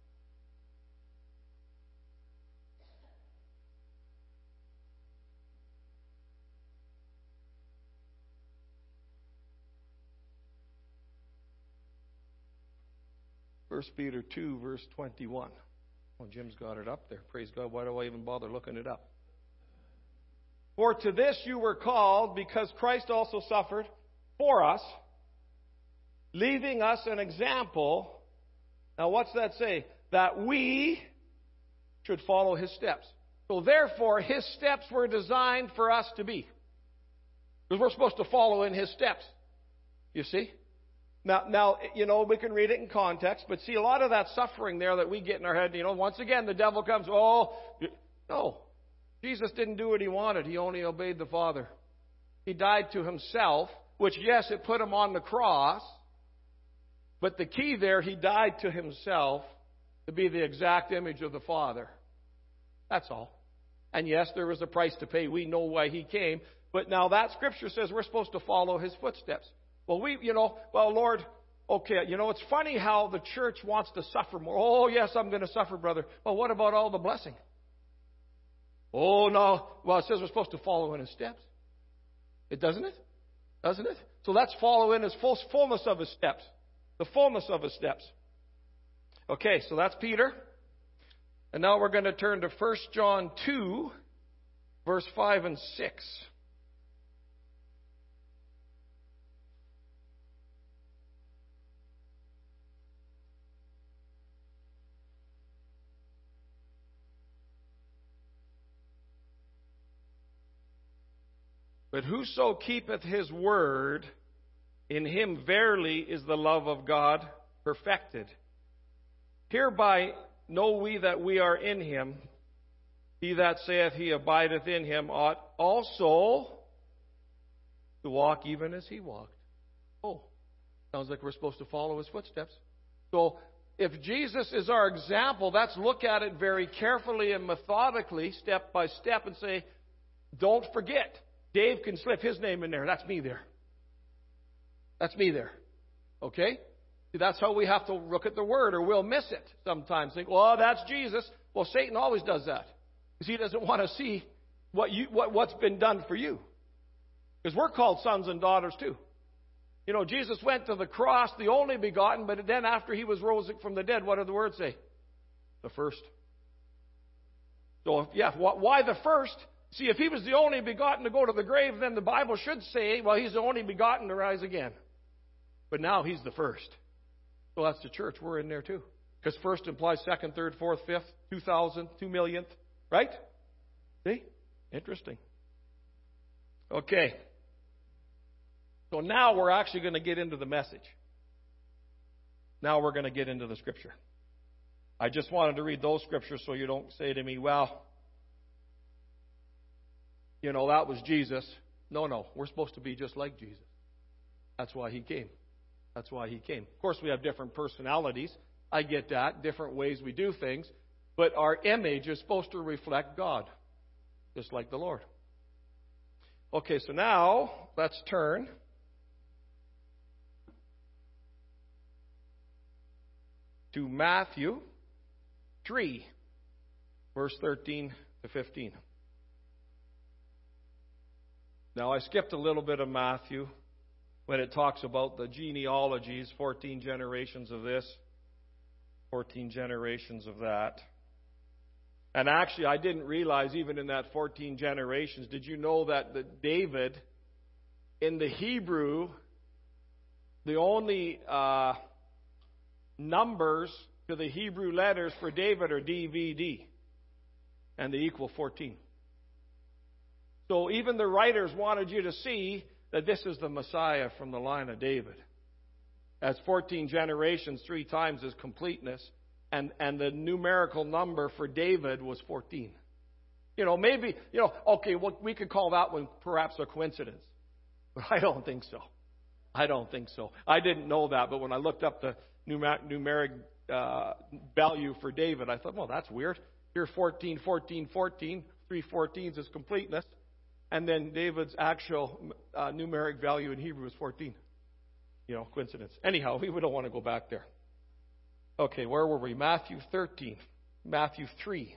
First Peter two, verse twenty-one. Well, Jim's got it up there. Praise God. Why do I even bother looking it up? For to this you were called, because Christ also suffered for us, leaving us an example. Now, what's that say? That we should follow His steps. So therefore, His steps were designed for us to be. Because we're supposed to follow in His steps. You see? Now, now, you know, we can read it in context, but see, a lot of that suffering there that we get in our head, you know, once again, the devil comes, oh, no. Jesus didn't do what He wanted. He only obeyed the Father. He died to Himself, which, yes, it put Him on the cross, but the key there, He died to Himself to be the exact image of the Father. That's all. And yes, there was a price to pay. We know why he came. But now that scripture says we're supposed to follow his footsteps. Well, we, you know, well, Lord, okay, you know, it's funny how the church wants to suffer more. Oh, yes, I'm going to suffer, brother. Well, what about all the blessing? Oh, no. Well, it says we're supposed to follow in his steps. It doesn't it? Doesn't it? So let's follow in his full, fullness of his steps. The fullness of his steps. Okay, so that's Peter. And now we're going to turn to First John two, verse five and six. But whoso keepeth his word, in him verily is the love of God perfected. Hereby know we that we are in him. He that saith he abideth in him ought also to walk even as he walked. Oh, sounds like we're supposed to follow his footsteps. So if Jesus is our example, let's look at it very carefully and methodically, step by step, and say, don't forget. Dave can slip his name in there. That's me there. That's me there. Okay? See, that's how we have to look at the Word, or we'll miss it sometimes. Think, well, that's Jesus. Well, Satan always does that. Because he doesn't want to see what you, what, what's been done for you. Because we're called sons and daughters too. You know, Jesus went to the cross, the only begotten, but then after he was rose from the dead, what did the Word say? The first. So, yeah, why the first? See, if he was the only begotten to go to the grave, then the Bible should say, well, he's the only begotten to rise again. But now he's the first. So that's the church. We're in there too. Because first implies second, third, fourth, fifth, two thousand, two millionth. Right? See? Interesting. Okay. So now we're actually going to get into the message. Now we're going to get into the scripture. I just wanted to read those scriptures so you don't say to me, well, you know, that was Jesus. No, no. We're supposed to be just like Jesus. That's why he came. That's why he came. Of course, we have different personalities. I get that. Different ways we do things. But our image is supposed to reflect God. Just like the Lord. Okay, so now let's turn to Matthew three, verse thirteen to fifteen. Now, I skipped a little bit of Matthew when it talks about the genealogies, fourteen generations of this, fourteen generations of that. And actually, I didn't realize even in that fourteen generations, did you know that the David, in the Hebrew, the only uh, numbers to the Hebrew letters for David are D V D, and they equal fourteen. So even the writers wanted you to see that this is the Messiah from the line of David. As fourteen generations, three times is completeness. And, and the numerical number for David was fourteen. You know, maybe, you know, okay, well, we could call that one perhaps a coincidence. But I don't think so. I don't think so. I didn't know that, but when I looked up the numeric uh, value for David, I thought, well, that's weird. Here, fourteen, fourteen, fourteen. Three fourteens is completeness. And then David's actual uh, numeric value in Hebrew is fourteen. You know, coincidence. Anyhow, we don't want to go back there. Okay, where were we? Matthew thirteen. Matthew three.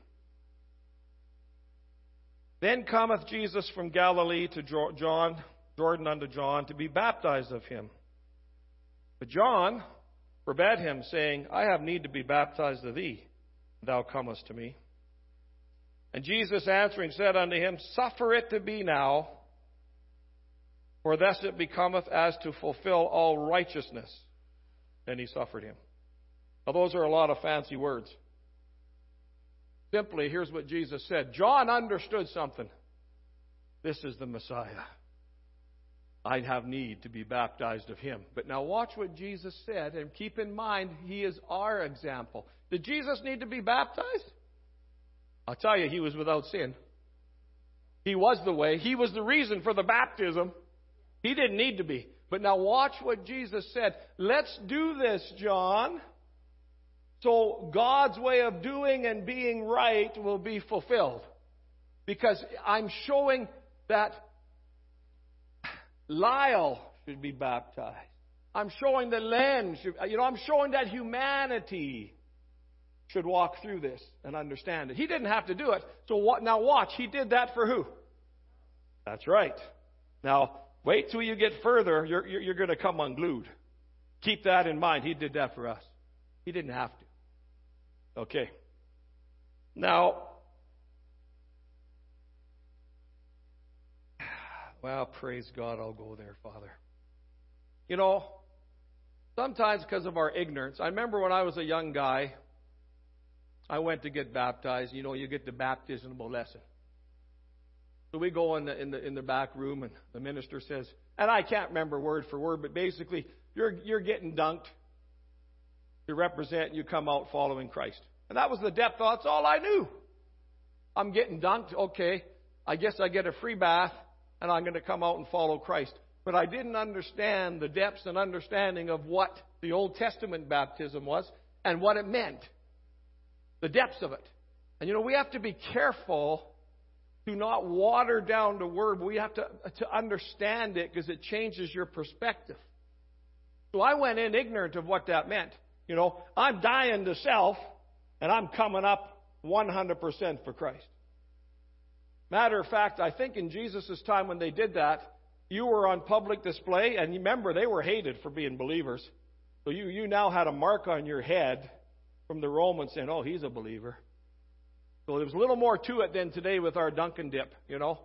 Then cometh Jesus from Galilee to John, Jordan unto John, to be baptized of him. But John forbade him, saying, I have need to be baptized of thee, and thou comest to me. And Jesus answering said unto him, Suffer it to be now, for thus it becometh as to fulfill all righteousness. And he suffered him. Now those are a lot of fancy words. Simply, here's what Jesus said. John understood something. This is the Messiah. I have need to be baptized of him. But now watch what Jesus said, and keep in mind, he is our example. Did Jesus need to be baptized? I'll tell you, he was without sin. He was the way. He was the reason for the baptism. He didn't need to be. But now watch what Jesus said. Let's do this, John, so God's way of doing and being right will be fulfilled. Because I'm showing that Lyle should be baptized. I'm showing that Len should, you know, I'm showing that humanity should walk through this and understand it. He didn't have to do it. So what, now watch, he did that for who? That's right. Now, wait till you get further, you're, you're, you're going to come unglued. Keep that in mind. He did that for us. He didn't have to. Okay. Now, well, praise God, I'll go there, Father. You know, sometimes because of our ignorance, I remember when I was a young guy, I went to get baptized. You know, you get the baptismal lesson. So we go in the, in the in the back room, and the minister says, and I can't remember word for word, but basically, you're you're getting dunked to represent you come out following Christ. And that was the depth. That's all I knew. I'm getting dunked. Okay, I guess I get a free bath, and I'm going to come out and follow Christ. But I didn't understand the depths and understanding of what the Old Testament baptism was and what it meant. The depths of it. And you know, we have to be careful to not water down the word, but we have to, to understand it because it changes your perspective. So I went in ignorant of what that meant. You know, I'm dying to self and I'm coming up one hundred percent for Christ. Matter of fact, I think in Jesus' time when they did that, you were on public display, and remember, they were hated for being believers. So you, you now had a mark on your head from the Romans saying, oh, he's a believer. So there was a little more to it than today with our dunk and dip, you know.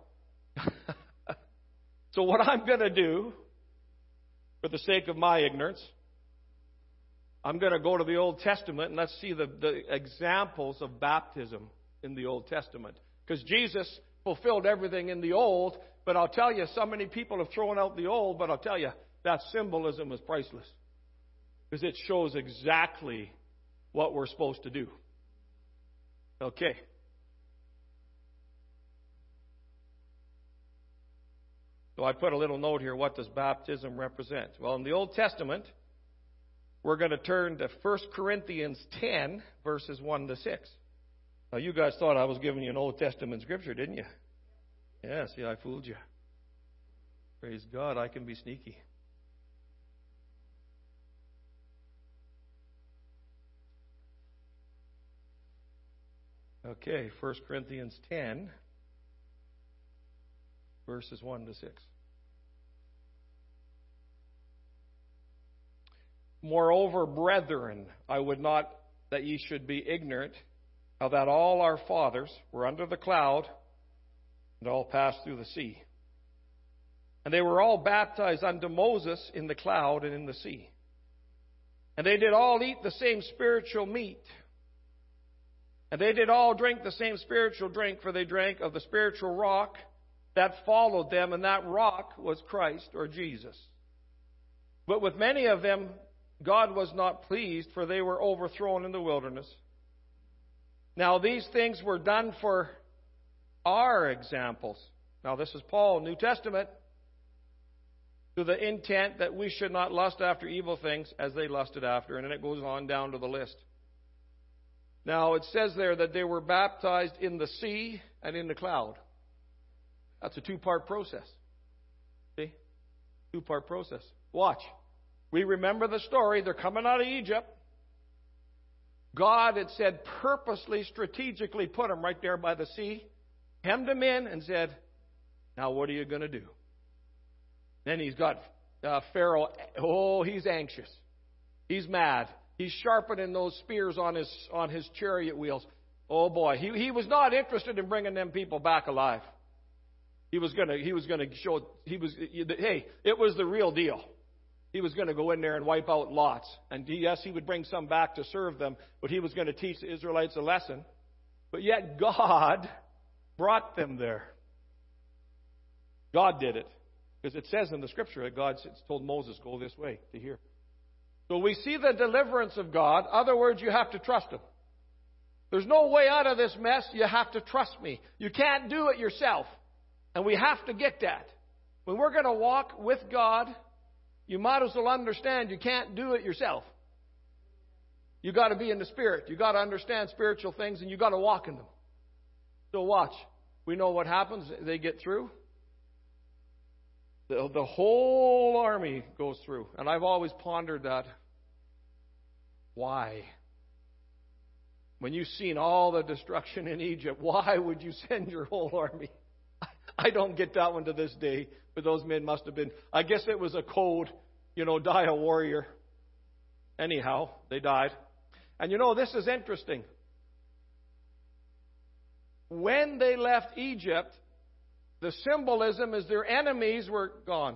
So what I'm going to do, for the sake of my ignorance, I'm going to go to the Old Testament and let's see the, the examples of baptism in the Old Testament. Because Jesus fulfilled everything in the Old, but I'll tell you, so many people have thrown out the Old, but I'll tell you, that symbolism is priceless. Because it shows exactly what we're supposed to do. Okay. So I put a little note here, what does baptism represent? Well, in the Old Testament, we're going to turn to First Corinthians ten, verses one to six. Now, you guys thought I was giving you an Old Testament scripture, didn't you? Yeah, see, I fooled you. Praise God, I can be sneaky. Okay, First Corinthians ten, verses one to six. Moreover, brethren, I would not that ye should be ignorant how that all our fathers were under the cloud and all passed through the sea. And they were all baptized unto Moses in the cloud and in the sea. And they did all eat the same spiritual meat. And they did all drink the same spiritual drink, for they drank of the spiritual rock that followed them, and that rock was Christ, or Jesus. But with many of them God was not pleased, for they were overthrown in the wilderness. Now these things were done for our examples. Now this is Paul, New Testament, to the intent that we should not lust after evil things as they lusted after. And then it goes on down to the list. Now it says there that they were baptized in the sea and in the cloud. That's a two-part process. See? Two-part process. Watch. We remember the story. They're coming out of Egypt. God had said purposely, strategically put them right there by the sea, hemmed them in, and said, now what are you going to do? Then he's got uh, Pharaoh. Oh, he's anxious. He's mad. He's sharpening those spears on his on his chariot wheels. Oh boy, he he was not interested in bringing them people back alive. He was gonna he was gonna show he was hey it was the real deal. He was going to go in there and wipe out lots. And yes, he would bring some back to serve them, but he was going to teach the Israelites a lesson. But yet God brought them there. God did it. Because it says in the scripture that God told Moses, go this way to here. So we see the deliverance of God. In other words, you have to trust Him. There's no way out of this mess. You have to trust me. You can't do it yourself. And we have to get that. When we're going to walk with God, you might as well understand you can't do it yourself. You got to be in the Spirit. You got to understand spiritual things, and you got to walk in them. So watch. We know what happens. They get through. The, the whole army goes through. And I've always pondered that. Why? When you've seen all the destruction in Egypt, why would you send your whole army? I don't get that one to this day, but those men must have been. I guess it was a code, you know, die a warrior. Anyhow, they died. And you know, this is interesting. When they left Egypt, the symbolism is their enemies were gone.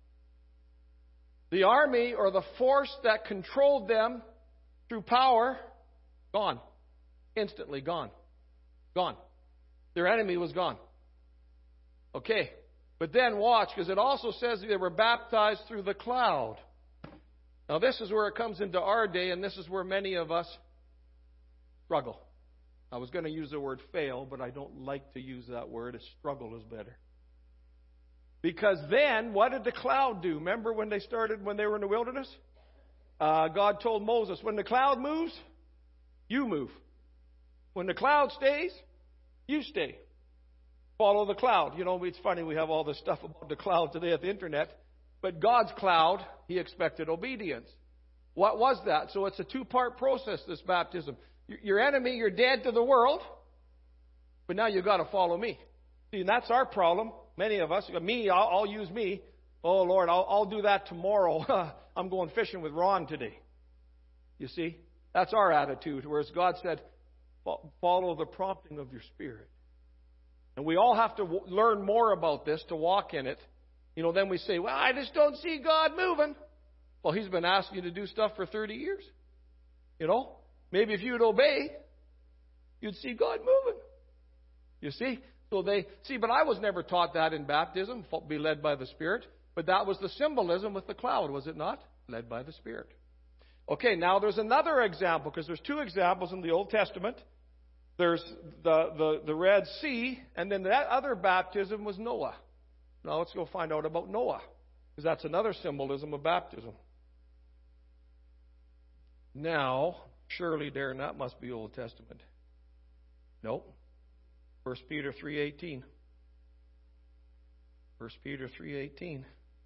The army or the force that controlled them through power, gone. Instantly gone. Gone. Their enemy was gone. Okay. But then watch, because it also says they were baptized through the cloud. Now this is where it comes into our day, and this is where many of us struggle. I was going to use the word fail, but I don't like to use that word. A struggle is better. Because then, what did the cloud do? Remember when they started, when they were in the wilderness? Uh, God told Moses, when the cloud moves, you move. When the cloud stays, you stay. Follow the cloud. You know, it's funny, we have all this stuff about the cloud today at the internet. But God's cloud, He expected obedience. What was that? So it's a two-part process, this baptism. Your enemy, you're dead to the world, but now you've got to follow me. See, and that's our problem. Many of us, me, I'll, I'll use me. Oh, Lord, I'll, I'll do that tomorrow. I'm going fishing with Ron today. You see? That's our attitude, whereas God said, follow the prompting of your spirit. And we all have to w- learn more about this to walk in it. You know, then we say, well, I just don't see God moving. Well, He's been asking you to do stuff for thirty years. You know? Maybe if you'd obey, you'd see God moving. You see? So they, see, but I was never taught that in baptism, be led by the Spirit. But that was the symbolism with the cloud, was it not? Led by the Spirit. Okay, now there's another example, because there's two examples in the Old Testament. There's the, the, the Red Sea, and then that other baptism was Noah. Now let's go find out about Noah, because that's another symbolism of baptism. Now, surely, Darren, that must be Old Testament. Nope. First Peter three eighteen. First Peter three eighteen.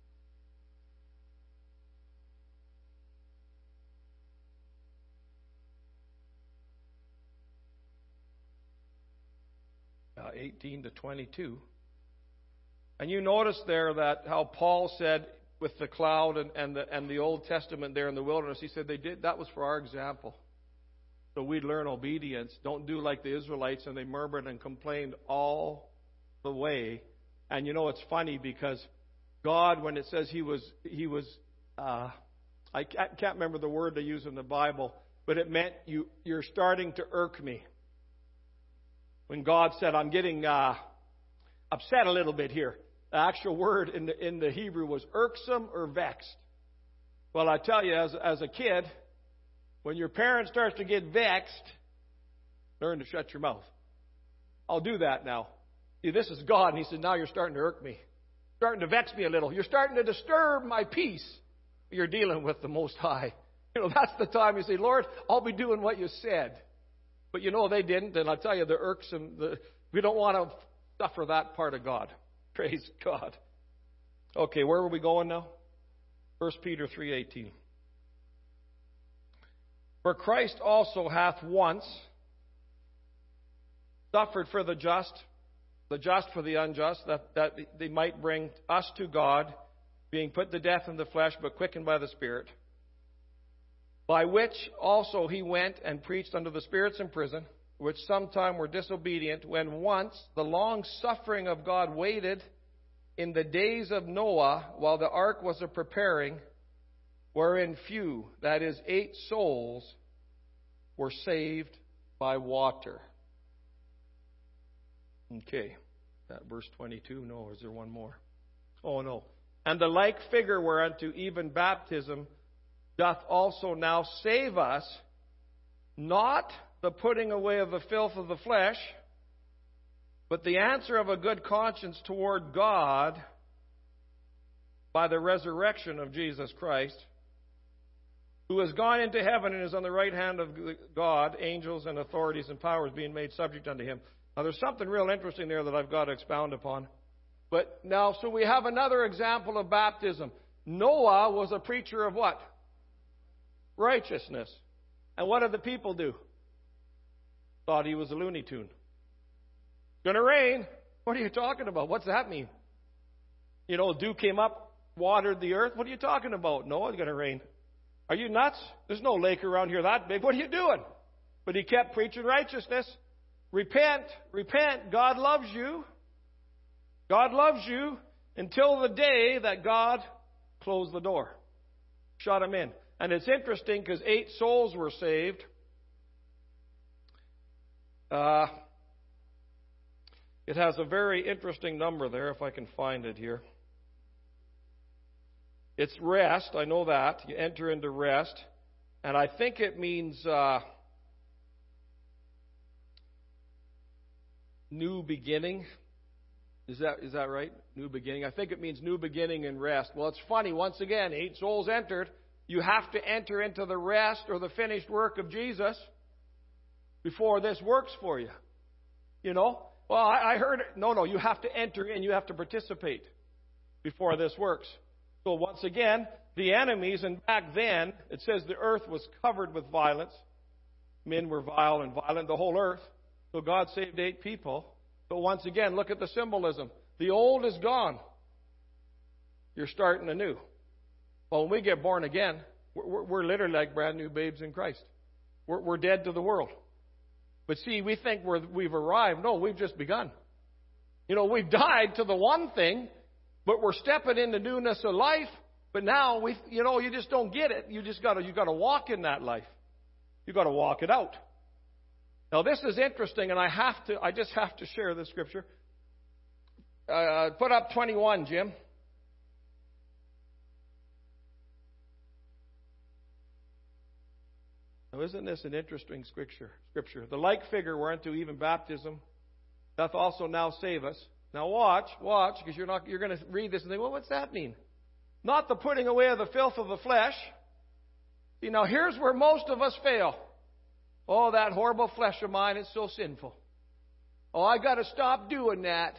Uh, eighteen to twenty-two. And you notice there that how Paul said with the cloud and, and the and the Old Testament there in the wilderness, he said they did that was for our example. So we'd learn obedience. Don't do like the Israelites, and they murmured and complained all the way. And you know, it's funny because God, when it says He was, He was, uh, I can't, can't remember the word they use in the Bible, but it meant you, you're starting to irk me. When God said, I'm getting uh, upset a little bit here. The actual word in the, in the Hebrew was irksome or vexed. Well, I tell you, as, as a kid, when your parent starts to get vexed, learn to shut your mouth. I'll do that now. See, this is God, and He said, now you're starting to irk me. Starting to vex me a little. You're starting to disturb my peace. You're dealing with the Most High. You know, that's the time you say, Lord, I'll be doing what you said. But you know, they didn't, and I'll tell you, the irksome, the, we don't want to suffer that part of God. Praise God. Okay, where are we going now? First Peter three eighteen. For Christ also hath once suffered for the just, the just for the unjust, that, that they might bring us to God, being put to death in the flesh, but quickened by the Spirit, by which also He went and preached unto the spirits in prison, which sometime were disobedient, when once the long suffering of God waited in the days of Noah, while the ark was a preparing, wherein few, that is, eight souls, were saved by water. Okay. That verse twenty-two? No, is there one more? Oh, no. And the like figure whereunto even baptism doth also now save us, not the putting away of the filth of the flesh, but the answer of a good conscience toward God by the resurrection of Jesus Christ, who has gone into heaven and is on the right hand of God, angels and authorities and powers being made subject unto him. Now, there's something real interesting there that I've got to expound upon. But now, so we have another example of baptism. Noah was a preacher of what? Righteousness. And what did the people do? Thought he was a Looney Tune. Going to rain. What are you talking about? What's that mean? You know, dew came up, watered the earth. What are you talking about? No, it's going to rain. Are you nuts? There's no lake around here that big. What are you doing? But he kept preaching righteousness. Repent, repent. God loves you. God loves you until the day that God closed the door. Shut him in. And it's interesting because eight souls were saved. Uh, it has a very interesting number there, if I can find it here. It's rest, I know that. You enter into rest. And I think it means uh, new beginning. Is that is that right? New beginning. I think it means new beginning and rest. Well, it's funny. Once again, eight souls entered. You have to enter into the rest or the finished work of Jesus before this works for you. You know? Well, I, I heard it. No, no. You have to enter in. You have to participate before this works. So once again, the enemies, and back then, it says the earth was covered with violence. Men were vile and violent, the whole earth. So God saved eight people. But once again, look at the symbolism. The old is gone. You're starting anew. Well, when we get born again, we're, we're literally like brand new babes in Christ. We're, we're dead to the world. But see, we think we're, we've arrived. No, we've just begun. You know, we've died to the one thing, but we're stepping into newness of life. But now, we, you know, you just don't get it. You just got to, you got to walk in that life. You got to walk it out. Now, this is interesting, and I have to, I just have to share this scripture. Uh, put up twenty-one, Jim. Now, isn't this an interesting scripture? Scripture. The like figure whereunto even baptism doth also now save us. Now watch, watch, because you're not, you're going to read this and think, well, what's that mean? Not the putting away of the filth of the flesh. See, now here's where most of us fail. Oh, that horrible flesh of mine is so sinful. Oh, I got to stop doing that.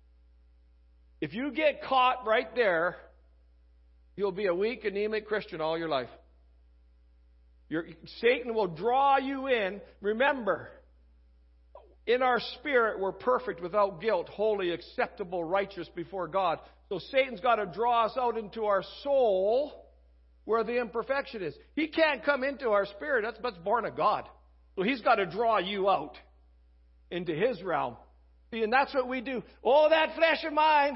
If you get caught right there, you'll be a weak, anemic Christian all your life. Your, Satan will draw you in. Remember, in our spirit, we're perfect, without guilt, holy, acceptable, righteous before God. So Satan's got to draw us out into our soul where the imperfection is. He can't come into our spirit. That's, that's born of God. So he's got to draw you out into his realm. See, and that's what we do. Oh, that flesh of mine.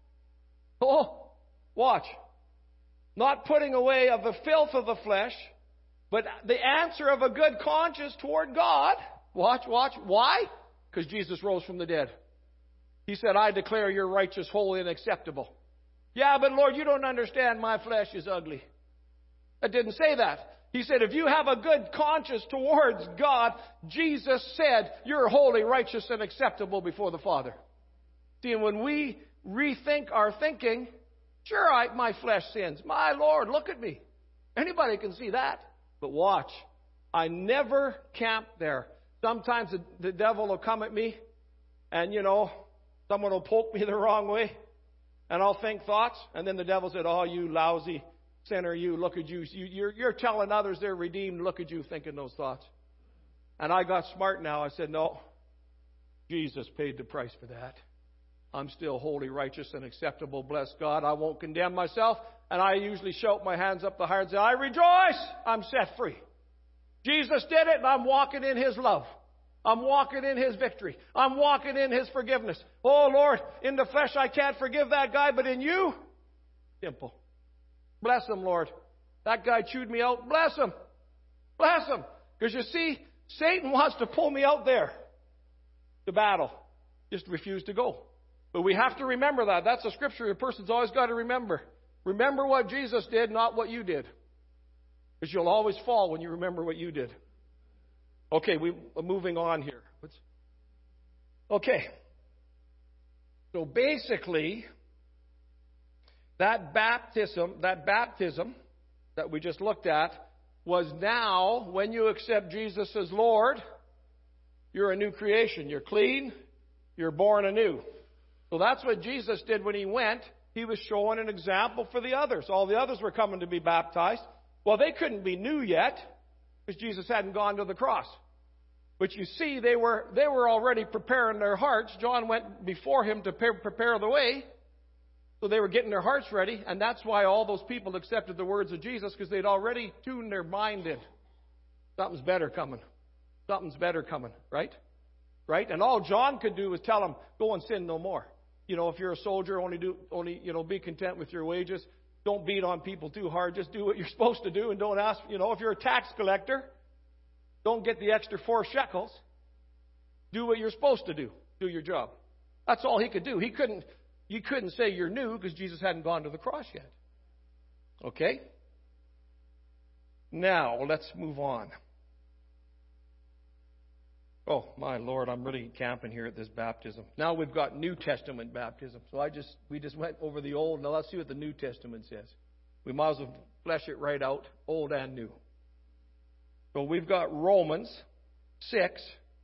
Oh, watch. Not putting away of the filth of the flesh, but the answer of a good conscience toward God. Watch, watch. Why? Because Jesus rose from the dead. He said, I declare you're righteous, holy, and acceptable. Yeah, but Lord, you don't understand. My flesh is ugly. It didn't say that. He said, if you have a good conscience towards God, Jesus said, you're holy, righteous, and acceptable before the Father. See, and when we rethink our thinking, sure, I, my flesh sins. My Lord, look at me. Anybody can see that. But watch. I never camp there. Sometimes the, the devil will come at me, and, you know, someone will poke me the wrong way, and I'll think thoughts, and then the devil said, oh, you lousy sinner, you, look at you. you you're, you're telling others they're redeemed. Look at you thinking those thoughts. And I got smart now. I said, no, Jesus paid the price for that. I'm still holy, righteous, and acceptable. Bless God. I won't condemn myself. And I usually shout my hands up the high and say, I rejoice. I'm set free. Jesus did it, and I'm walking in His love. I'm walking in His victory. I'm walking in His forgiveness. Oh, Lord, in the flesh I can't forgive that guy, but in You, simple. Bless him, Lord. That guy chewed me out. Bless him. Bless him. Because you see, Satan wants to pull me out there to battle. Just refuse to go. But we have to remember that. That's a scripture a person's always got to remember. Remember what Jesus did, not what you did. Because you'll always fall when you remember what you did. Okay, we, we're moving on here. What's, okay. So basically, that baptism, that baptism that we just looked at, was now, when you accept Jesus as Lord, you're a new creation. You're clean. You're born anew. So that's what Jesus did when he went. He was showing an example for the others. All the others were coming to be baptized. Well, they couldn't be new yet because Jesus hadn't gone to the cross. But you see, they were they were already preparing their hearts. John went before him to prepare the way. So they were getting their hearts ready. And that's why all those people accepted the words of Jesus, because they'd already tuned their mind in. Something's better coming. Something's better coming, right? Right? And all John could do was tell them, go and sin no more. You know, if you're a soldier, only do only, you know, be content with your wages. Don't beat on people too hard. Just do what you're supposed to do and don't ask, you know, if you're a tax collector, don't get the extra four shekels. Do what you're supposed to do. Do your job. That's all he could do. He couldn't, you couldn't say you're new because Jesus hadn't gone to the cross yet. Okay? Now, let's move on. Oh, my Lord, I'm really camping here at this baptism. Now we've got New Testament baptism. So I just we just went over the Old. Now let's see what the New Testament says. We might as well flesh it right out, Old and New. So we've got Romans six,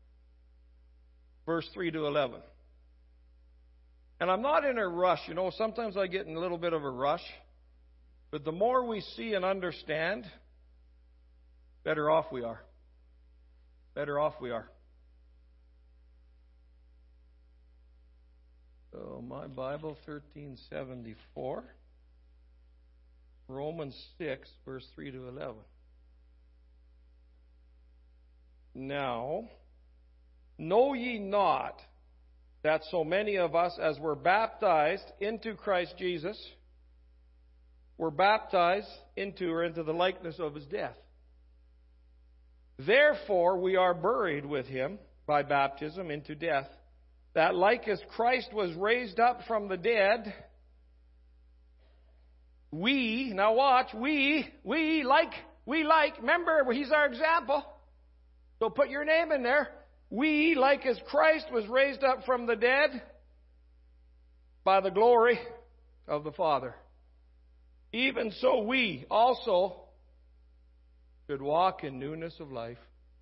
verse three to eleven. And I'm not in a rush. You know, sometimes I get in a little bit of a rush. But the more we see and understand, better off we are. Better off we are. So my Bible, thirteen seventy-four. Romans six, verse three to eleven. Now, know ye not that so many of us as were baptized into Christ Jesus were baptized into or into the likeness of his death? Therefore we are buried with him by baptism into death, that like as Christ was raised up from the dead, we, now watch, we, we like, we like, remember, he's our example. So put your name in there. We, like as Christ was raised up from the dead by the glory of the Father, even so we also should walk in newness of life.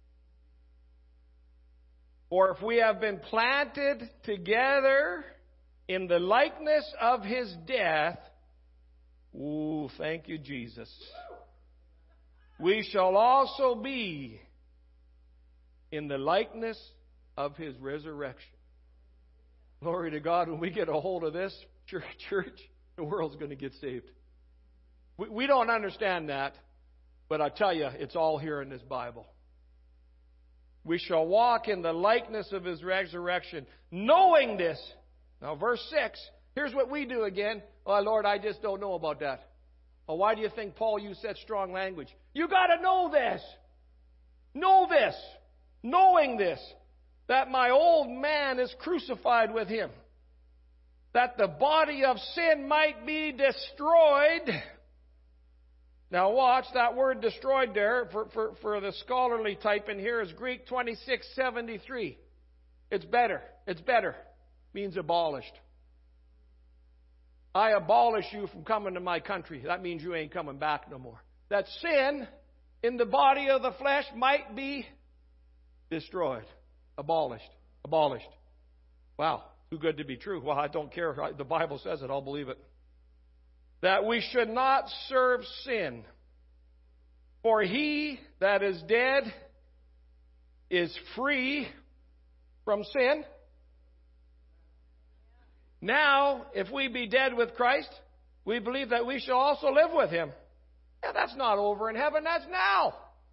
For if we have been planted together in the likeness of his death, ooh, thank you, Jesus, we shall also be in the likeness of his resurrection. Glory to God. When we get a hold of this, church, church the world's going to get saved. We, we don't understand that, but I tell you, it's all here in this Bible. We shall walk in the likeness of his resurrection, knowing this. Now, verse six, here's what we do again. Oh, Lord, I just don't know about that. Well, why do you think Paul used such strong language? You got to know this. Know this. Knowing this, that my old man is crucified with him, that the body of sin might be destroyed. Now watch, that word destroyed there, for, for, for the scholarly type in here, is Greek twenty-six seventy-three. It's better. It's better. Means abolished. I abolish you from coming to my country. That means you ain't coming back no more. That sin in the body of the flesh might be destroyed. Abolished. Abolished. Wow. Too good to be true. Well, I don't care. The Bible says it. I'll believe it. That we should not serve sin. For he that is dead is free from sin. Now, if we be dead with Christ, we believe that we shall also live with him. Yeah, that's not over in heaven. That's now.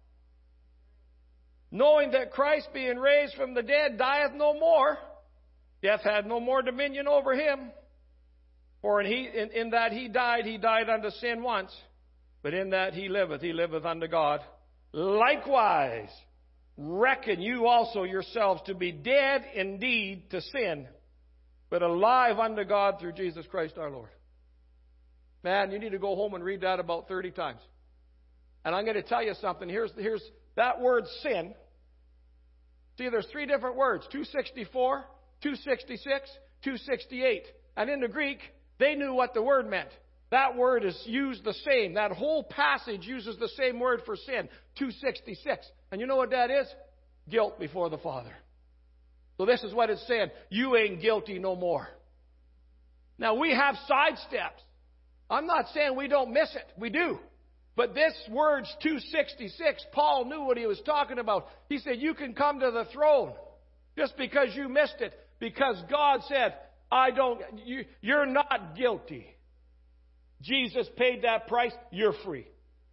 Knowing that Christ, being raised from the dead, dieth no more. Death had no more dominion over him. For in, he, in, in that he died, he died unto sin once. But in that he liveth, he liveth unto God. Likewise, reckon you also yourselves to be dead indeed to sin, but alive unto God through Jesus Christ our Lord. Man, you need to go home and read that about thirty times. And I'm going to tell you something. Here's, here's that word sin. See, there's three different words. two sixty-four, two sixty-six, two sixty-eight. And in the Greek, they knew what the word meant. That word is used the same. That whole passage uses the same word for sin, two sixty-six. And you know what that is? Guilt before the Father. So this is what it's saying. You ain't guilty no more. Now, we have side steps. I'm not saying we don't miss it. We do. But this word's two sixty-six. Paul knew what he was talking about. He said, you can come to the throne just because you missed it. Because God said, I don't, you, you're not guilty. Jesus paid that price. You're free.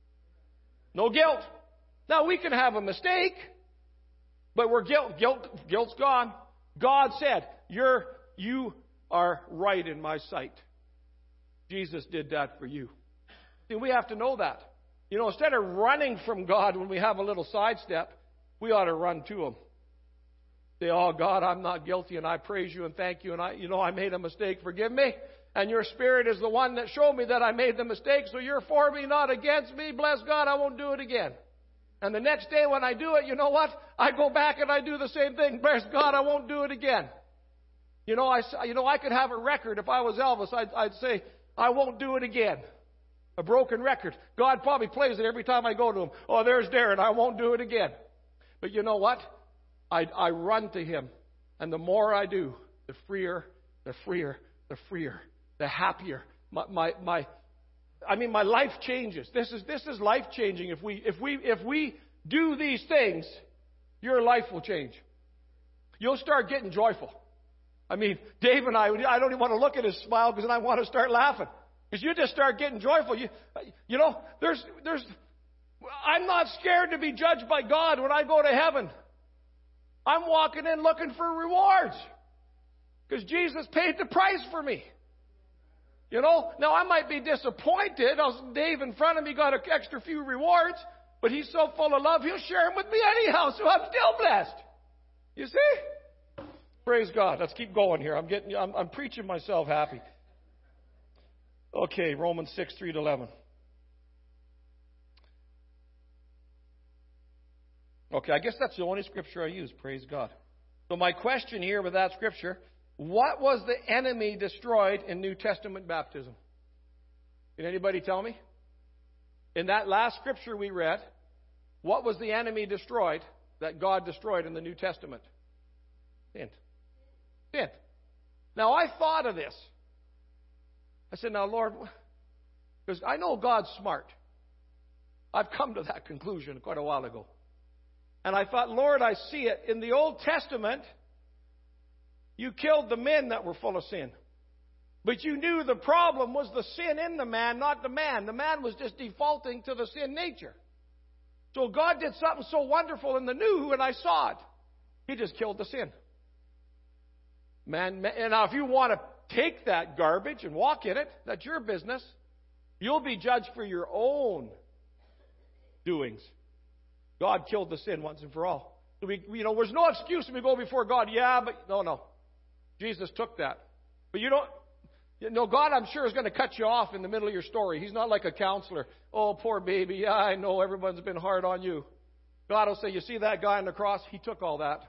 No guilt. Now, we can have a mistake, but we're guilt. Guilt, guilt's gone. God said, you're, you are right in my sight. Jesus did that for you. See, we have to know that. You know, instead of running from God when we have a little sidestep, we ought to run to Him. Say, oh, God, I'm not guilty, and I praise you and thank you, and I, you know, I made a mistake. Forgive me. And your Spirit is the one that showed me that I made the mistake, so you're for me, not against me. Bless God, I won't do it again. And the next day when I do it, you know what? I go back and I do the same thing. Bless God, I won't do it again. You know, I, you know, I could have a record. If I was Elvis, I'd, I'd say, I won't do it again. A broken record. God probably plays it every time I go to Him. Oh, there's Darren. I won't do it again. But you know what? I, I run to Him. And the more I do, the freer, the freer, the freer, the happier. My, my, my, I mean, my life changes. This is, this is life changing. If we, if we, if we do these things, your life will change. You'll start getting joyful. I mean, Dave and I, I don't even want to look at his smile because then I want to start laughing. Because you just start getting joyful. You, you know, there's, there's, I'm not scared to be judged by God when I go to heaven. I'm walking in looking for rewards. Because Jesus paid the price for me. You know, now I might be disappointed. Dave in front of me got an extra few rewards. But He's so full of love, He'll share them with me anyhow. So I'm still blessed. You see? Praise God. Let's keep going here. I'm getting, I'm, I'm preaching myself happy. Okay, Romans six, three to eleven. Okay, I guess that's the only scripture I use. Praise God. So my question here with that scripture, what was the enemy destroyed in New Testament baptism? Can anybody tell me? In that last scripture we read, what was the enemy destroyed that God destroyed in the New Testament? Sin. Sin. Now I thought of this. I said, now, Lord, because I know God's smart. I've come to that conclusion quite a while ago. And I thought, Lord, I see it. In the Old Testament, you killed the men that were full of sin. But you knew the problem was the sin in the man, not the man. The man was just defaulting to the sin nature. So God did something so wonderful in the new, and I saw it. He just killed the sin. Man, and now if you want to take that garbage and walk in it, that's your business. You'll be judged for your own doings. God killed the sin once and for all. So we, you know, there's no excuse when we go before God. Yeah, but no, no. Jesus took that. But you don't, you know, God, I'm sure, is going to cut you off in the middle of your story. He's not like a counselor. Oh, poor baby. Yeah, I know everyone's been hard on you. God will say, you see that guy on the cross? He took all that.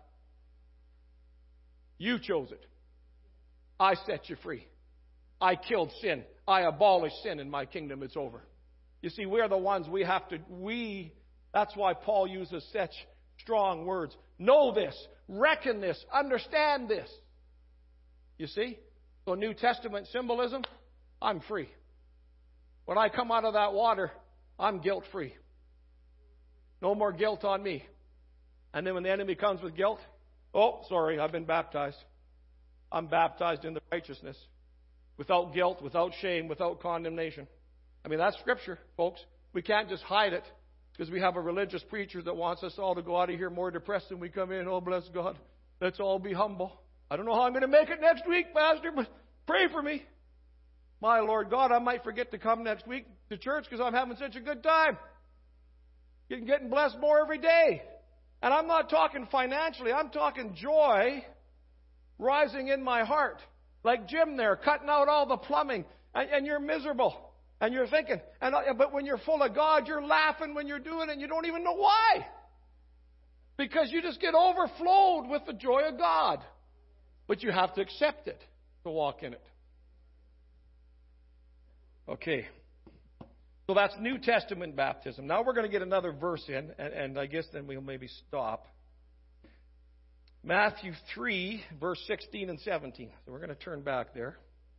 You chose it. I set you free. I killed sin. I abolished sin in my kingdom. It's over. You see, we're the ones we have to, we, that's why Paul uses such strong words. Know this, reckon this, understand this. You see? So New Testament symbolism, I'm free. When I come out of that water, I'm guilt-free. No more guilt on me. And then when the enemy comes with guilt, oh, sorry, I've been baptized. I'm baptized in the righteousness. Without guilt, without shame, without condemnation. I mean, that's Scripture, folks. We can't just hide it because we have a religious preacher that wants us all to go out of here more depressed than we come in. Oh, bless God. Let's all be humble. I don't know how I'm going to make it next week, Pastor, but pray for me. My Lord God, I might forget to come next week to church because I'm having such a good time. Getting, getting blessed more every day. And I'm not talking financially. I'm talking joy rising in my heart. Like Jim there, cutting out all the plumbing. And, and you're miserable. And you're thinking. And But when you're full of God, you're laughing when you're doing it and you don't even know why. Because you just get overflowed with the joy of God. But you have to accept it to walk in it. Okay. So that's New Testament baptism. Now we're going to get another verse in, and, and I guess then we'll maybe stop. Matthew three, verse sixteen and seventeen. So we're going to turn back there.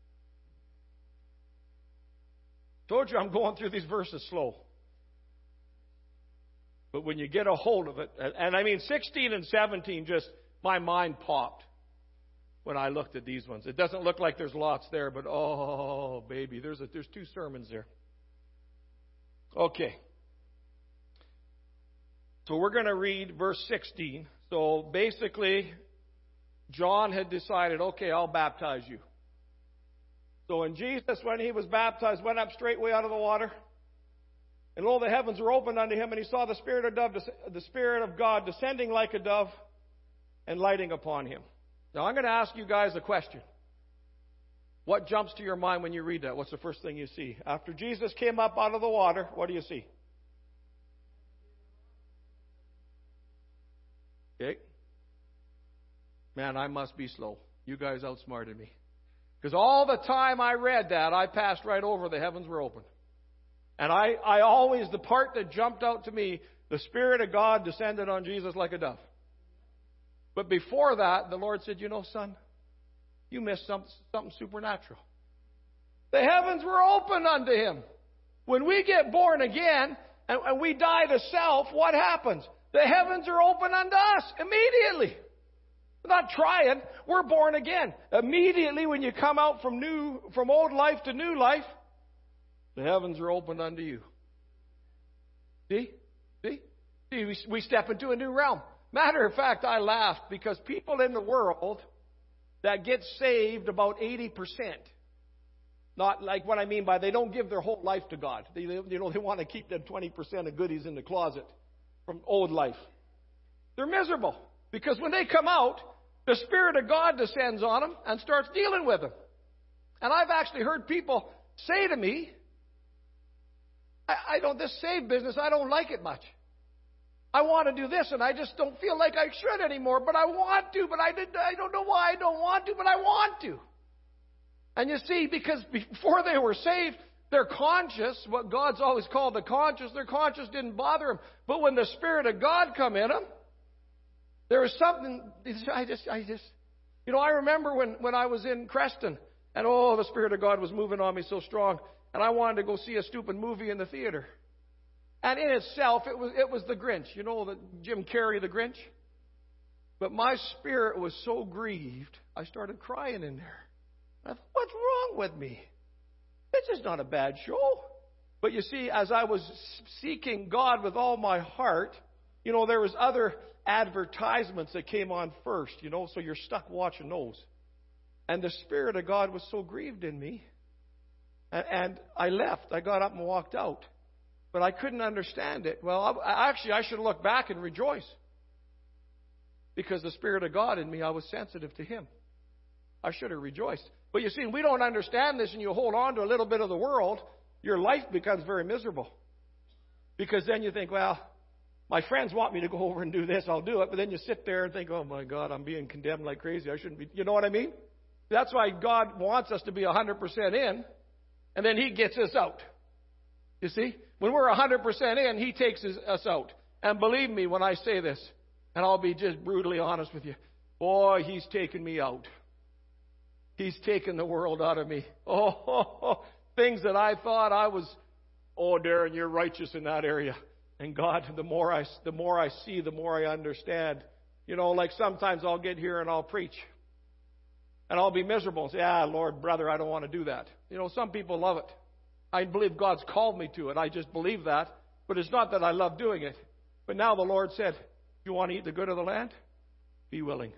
Told you I'm going through these verses slow. But when you get a hold of it, and, and I mean sixteen and seventeen, just my mind popped when I looked at these ones. It doesn't look like there's lots there, but oh, baby, there's a, there's two sermons there. Okay. So we're going to read verse sixteen. So basically, John had decided, okay, I'll baptize you. So when Jesus, when he was baptized, went up straightway out of the water, and lo, the heavens were opened unto him, and he saw the Spirit of dove, the Spirit of God descending like a dove and lighting upon him. Now I'm going to ask you guys a question. What jumps to your mind when you read that? What's the first thing you see? After Jesus came up out of the water, what do you see? Okay. Man, I must be slow. You guys outsmarted me. Because all the time I read that, I passed right over the heavens were open. And I, I always, the part that jumped out to me, the Spirit of God descended on Jesus like a dove. But before that, the Lord said, you know, son, you missed some, something supernatural. The heavens were open unto him. When we get born again and, and we die to self, what happens? The heavens are open unto us immediately. We're not trying. We're born again. Immediately when you come out from new, from old life to new life, the heavens are opened unto you. See? See? See, we, we step into a new realm. Matter of fact, I laughed because people in the world that get saved, about eighty percent. Not like what I mean by they don't give their whole life to God. They, they, you know, they want to keep them twenty percent of goodies in the closet from old life. They're miserable because when they come out, the Spirit of God descends on them and starts dealing with them. And I've actually heard people say to me, I, I don't, this save business, I don't like it much. I want to do this, and I just don't feel like I should anymore, but I want to, but I, did, I don't know why I don't want to, but I want to. And you see, because before they were saved, their conscience, what God's always called the conscience, their conscience didn't bother them. But when the Spirit of God come in them, there was something, I just, I just, you know, I remember when, when I was in Creston, and oh, the Spirit of God was moving on me so strong, and I wanted to go see a stupid movie in the theater. And in itself, it was it was the Grinch. You know, the Jim Carrey, the Grinch? But my spirit was so grieved, I started crying in there. I thought, what's wrong with me? This is not a bad show. But you see, as I was seeking God with all my heart, you know, there was other advertisements that came on first, you know, so you're stuck watching those. And the Spirit of God was so grieved in me. And, and I left. I got up and walked out. But I couldn't understand it. Well, I, actually, I should look back and rejoice. Because the Spirit of God in me, I was sensitive to Him. I should have rejoiced. But you see, we don't understand this and you hold on to a little bit of the world, your life becomes very miserable. Because then you think, well, my friends want me to go over and do this, I'll do it. But then you sit there and think, oh my God, I'm being condemned like crazy. I shouldn't be. You know what I mean? That's why God wants us to be one hundred percent in, and then He gets us out. You see? When we're one hundred percent in, He takes us out. And believe me when I say this, and I'll be just brutally honest with you, boy, He's taken me out. He's taken the world out of me. Oh, oh, oh, things that I thought I was, oh, Darren, you're righteous in that area. And God, the more I, the more I see, the more I understand. You know, like sometimes I'll get here and I'll preach. And I'll be miserable and say, ah, Lord, brother, I don't want to do that. You know, some people love it. I believe God's called me to it. I just believe that. But it's not that I love doing it. But now the Lord said, you want to eat the good of the land? Be willing.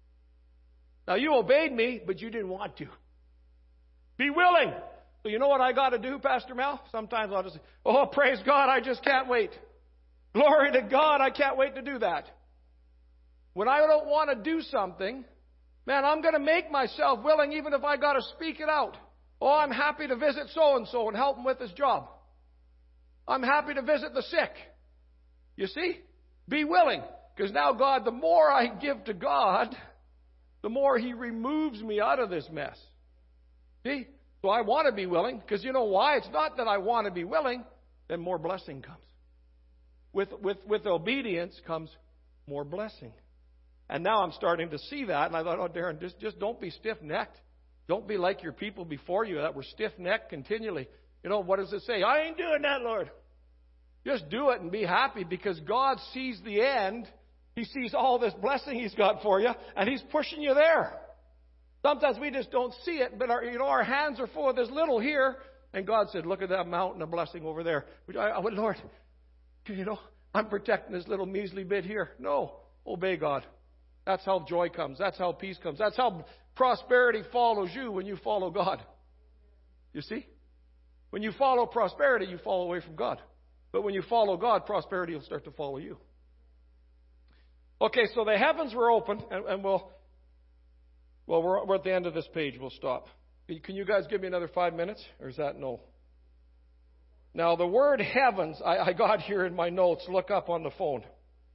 Now you obeyed me, but you didn't want to. Be willing. So you know what I got to do, Pastor Mel? Sometimes I'll just say, oh, praise God, I just can't wait. Glory to God, I can't wait to do that. When I don't want to do something, man, I'm going to make myself willing even if I got to speak it out. Oh, I'm happy to visit so-and-so and help him with his job. I'm happy to visit the sick. You see? Be willing. Because now God, the more I give to God, the more He removes me out of this mess. See? So I want to be willing, because you know why? It's not that I want to be willing, then more blessing comes. With, with, with obedience comes more blessing. And now I'm starting to see that, and I thought, oh, Darren, just, just don't be stiff-necked. Don't be like your people before you that were stiff-necked continually. You know, what does it say? I ain't doing that, Lord. Just do it and be happy, because God sees the end. He sees all this blessing He's got for you, and He's pushing you there. Sometimes we just don't see it, but our, you know, our hands are full of this little here, and God said, look at that mountain of blessing over there. I, I went, Lord, you know, I'm protecting this little measly bit here. No, obey God. That's how joy comes. That's how peace comes. That's how prosperity follows you when you follow God. You see? When you follow prosperity, you fall away from God. But when you follow God, prosperity will start to follow you. Okay, so the heavens were opened, and, and we'll, well, we're, we're at the end of this page. We'll stop. Can you guys give me another five minutes, or is that no? Now, the word heavens, I, I got here in my notes. Look up on the phone.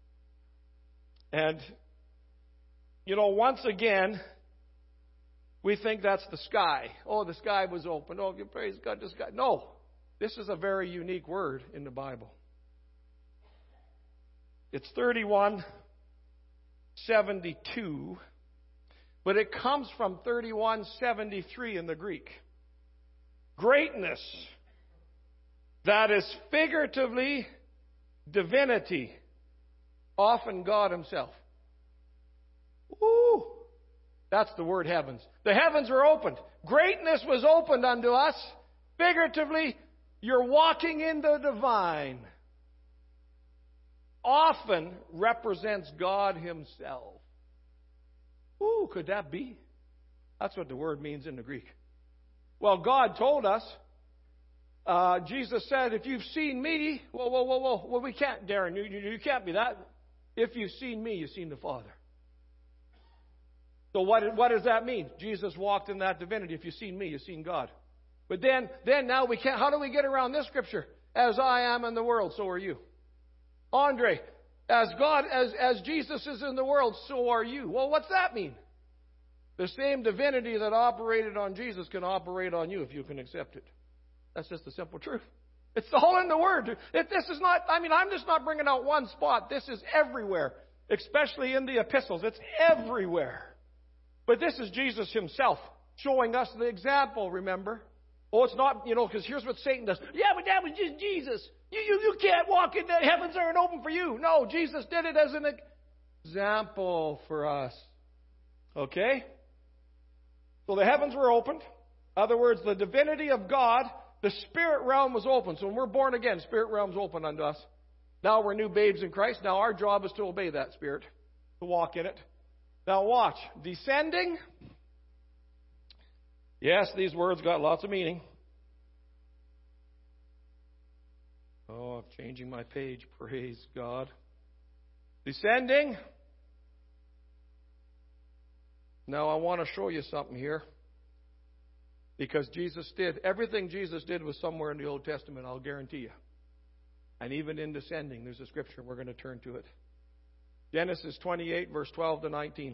And, you know, once again, we think that's the sky. Oh, the sky was open. Oh, praise God, the sky. No, this is a very unique word in the Bible. It's thirty-one seventy-two, but it comes from thirty-one seventy-three in the Greek. Greatness, that is figuratively divinity, often God Himself. Ooh, that's the word heavens. The heavens were opened. Greatness was opened unto us. Figuratively, you're walking in the divine. Often represents God Himself. Ooh, could that be? That's what the word means in the Greek. Well, God told us, uh, Jesus said, if you've seen me, whoa, whoa, whoa, whoa, well, we can't, Darren, you, you, you can't be that. If you've seen me, you've seen the Father. So what, what does that mean? Jesus walked in that divinity. If you've seen me, you've seen God. But then, then now we can't, how do we get around this scripture? As I am in the world, so are you. Andre, as God, as, as Jesus is in the world, so are you. Well, what's that mean? The same divinity that operated on Jesus can operate on you if you can accept it. That's just the simple truth. It's all in the Word. It, this is not, I mean, I'm just not bringing out one spot. This is everywhere, especially in the epistles. It's everywhere. But this is Jesus Himself showing us the example, remember? Oh, it's not, you know, because here's what Satan does. Yeah, but that was just Jesus. You, you, you can't walk in there. Heavens aren't open for you. No, Jesus did it as an example for us. Okay? So the heavens were opened. In other words, the divinity of God, the spirit realm was open. So when we're born again, spirit realm's open unto us. Now we're new babes in Christ. Now our job is to obey that spirit, to walk in it. Now watch. Descending. Yes, these words got lots of meaning. Oh, I'm changing my page. Praise God. Descending. Now I want to show you something here. Because Jesus did. Everything Jesus did was somewhere in the Old Testament, I'll guarantee you. And even in descending, there's a scripture. We're going to turn to it. Genesis twenty-eight, verse twelve to nineteen.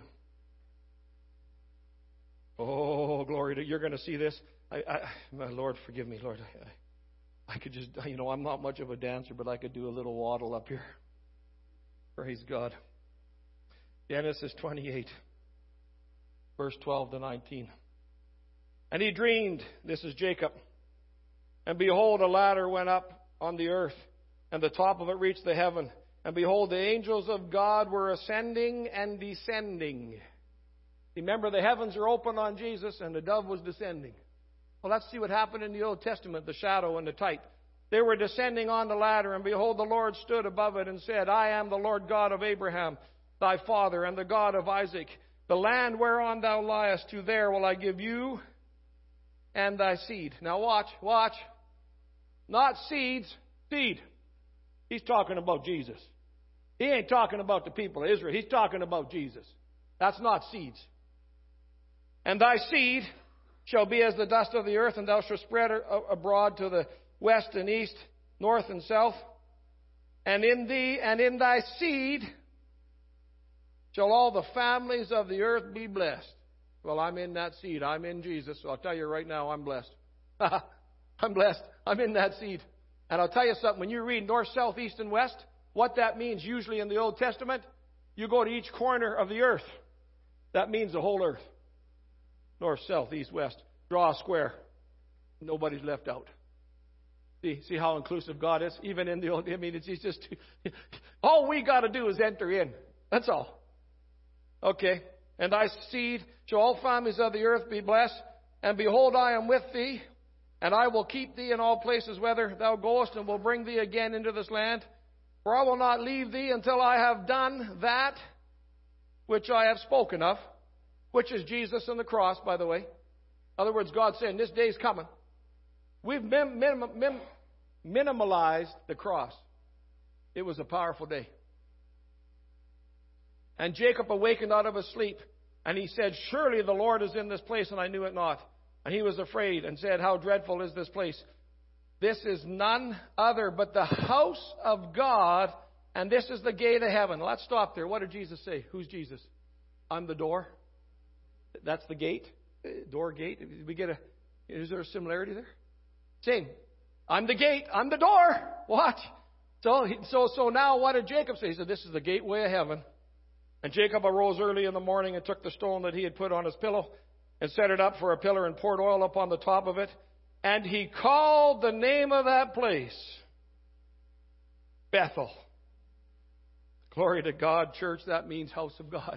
Oh, glory to, you're going to see this. I, I, my Lord, forgive me, Lord. I, I could just, you know, I'm not much of a dancer, but I could do a little waddle up here. Praise God. Genesis twenty-eight, verse twelve to nineteen. And he dreamed, this is Jacob, and behold, a ladder went up on the earth, and the top of it reached the heaven. And behold, the angels of God were ascending and descending. Remember, the heavens are open on Jesus, and the dove was descending. Well, let's see what happened in the Old Testament, the shadow and the type. They were descending on the ladder, and behold, the Lord stood above it and said, I am the Lord God of Abraham, thy father, and the God of Isaac. The land whereon thou liest, to there will I give you and thy seed. Now watch, watch. Not seeds, seed. He's talking about Jesus. He ain't talking about the people of Israel. He's talking about Jesus. That's not seeds. And thy seed shall be as the dust of the earth, and thou shalt spread abroad to the west and east, north and south. And in thee and in thy seed shall all the families of the earth be blessed. Well, I'm in that seed. I'm in Jesus. So I'll tell you right now, I'm blessed. I'm blessed. I'm in that seed. And I'll tell you something. When you read north, south, east, and west, what that means usually in the Old Testament, you go to each corner of the earth. That means the whole earth. North, south, east, west. Draw a square. Nobody's left out. See, see how inclusive God is? Even in the Old, I mean, it's, it's just, all we got to do is enter in. That's all. Okay. And thy seed shall all families of the earth be blessed. And behold, I am with thee, and I will keep thee in all places whither thou goest, and will bring thee again into this land. For I will not leave thee until I have done that which I have spoken of, which is Jesus and the cross, by the way. In other words, God's saying, this day's coming. We've mim- minim- mim- minimalized the cross. It was a powerful day. And Jacob awakened out of his sleep, and he said, surely the Lord is in this place, and I knew it not. And he was afraid and said, how dreadful is this place? This is none other but the house of God, and this is the gate of heaven. Let's stop there. What did Jesus say? Who's Jesus? I'm the door. That's the gate. Door, gate. Did we get a, is there a similarity there? Same. I'm the gate. I'm the door. What? So, so, so now what did Jacob say? He said, this is the gateway of heaven. And Jacob arose early in the morning and took the stone that he had put on his pillow and set it up for a pillar and poured oil upon the top of it. And he called the name of that place Bethel. Glory to God, church. That means house of God.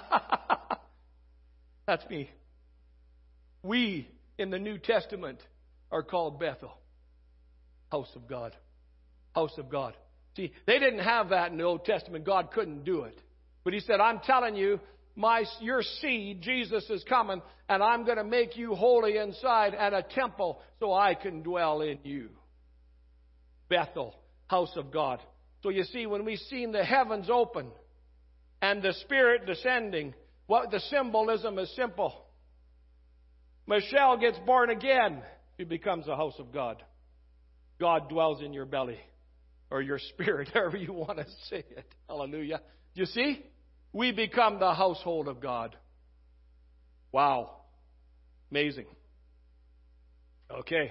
That's me. We in the New Testament are called Bethel. House of God. House of God. See, they didn't have that in the Old Testament. God couldn't do it. But he said, I'm telling you, my, your seed, Jesus, is coming, and I'm going to make you holy inside and a temple so I can dwell in you. Bethel, house of God. So you see, when we've seen the heavens open and the Spirit descending, what the symbolism is simple. Michelle gets born again. She becomes a house of God. God dwells in your belly or your spirit, however you want to say it. Hallelujah. You see? We become the household of God. Wow. Amazing. Okay.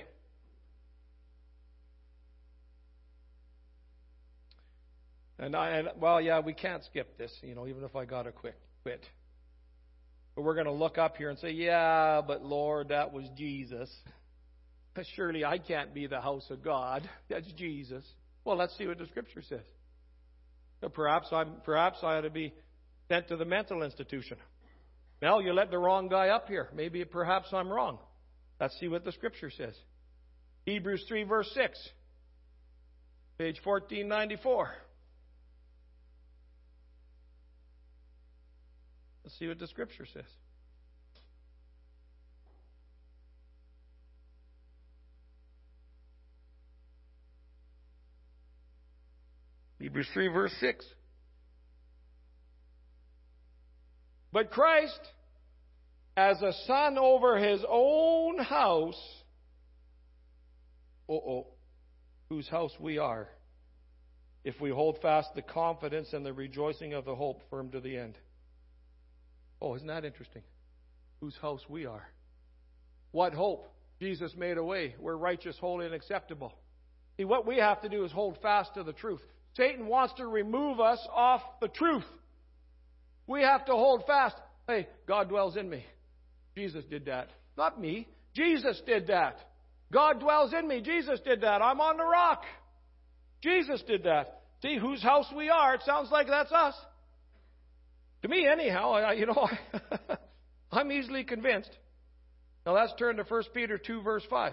And I, and, well, yeah, we can't skip this, you know, even if I got to quit. quit. But we're going to look up here and say, yeah, but Lord, that was Jesus. Surely I can't be the house of God. That's Jesus. Well, let's see what the Scripture says. So perhaps I'm, perhaps I ought to be sent to the mental institution. Well, you let the wrong guy up here. Maybe, perhaps I'm wrong. Let's see what the Scripture says. Hebrews three, verse six. Page fourteen ninety-four. Let's see what the Scripture says. Hebrews three, verse six. But Christ, as a son over his own house, oh, whose house we are, if we hold fast the confidence and the rejoicing of the hope firm to the end. Oh, isn't that interesting? Whose house we are. What hope? Jesus made a way. We're righteous, holy, and acceptable. See, what we have to do is hold fast to the truth. Satan wants to remove us off the truth. We have to hold fast. Hey, God dwells in me. Jesus did that. Not me. Jesus did that. God dwells in me. Jesus did that. I'm on the rock. Jesus did that. See whose house we are. It sounds like that's us. To me, anyhow, I, you know, I, I'm easily convinced. Now let's turn to First Peter two, verse five.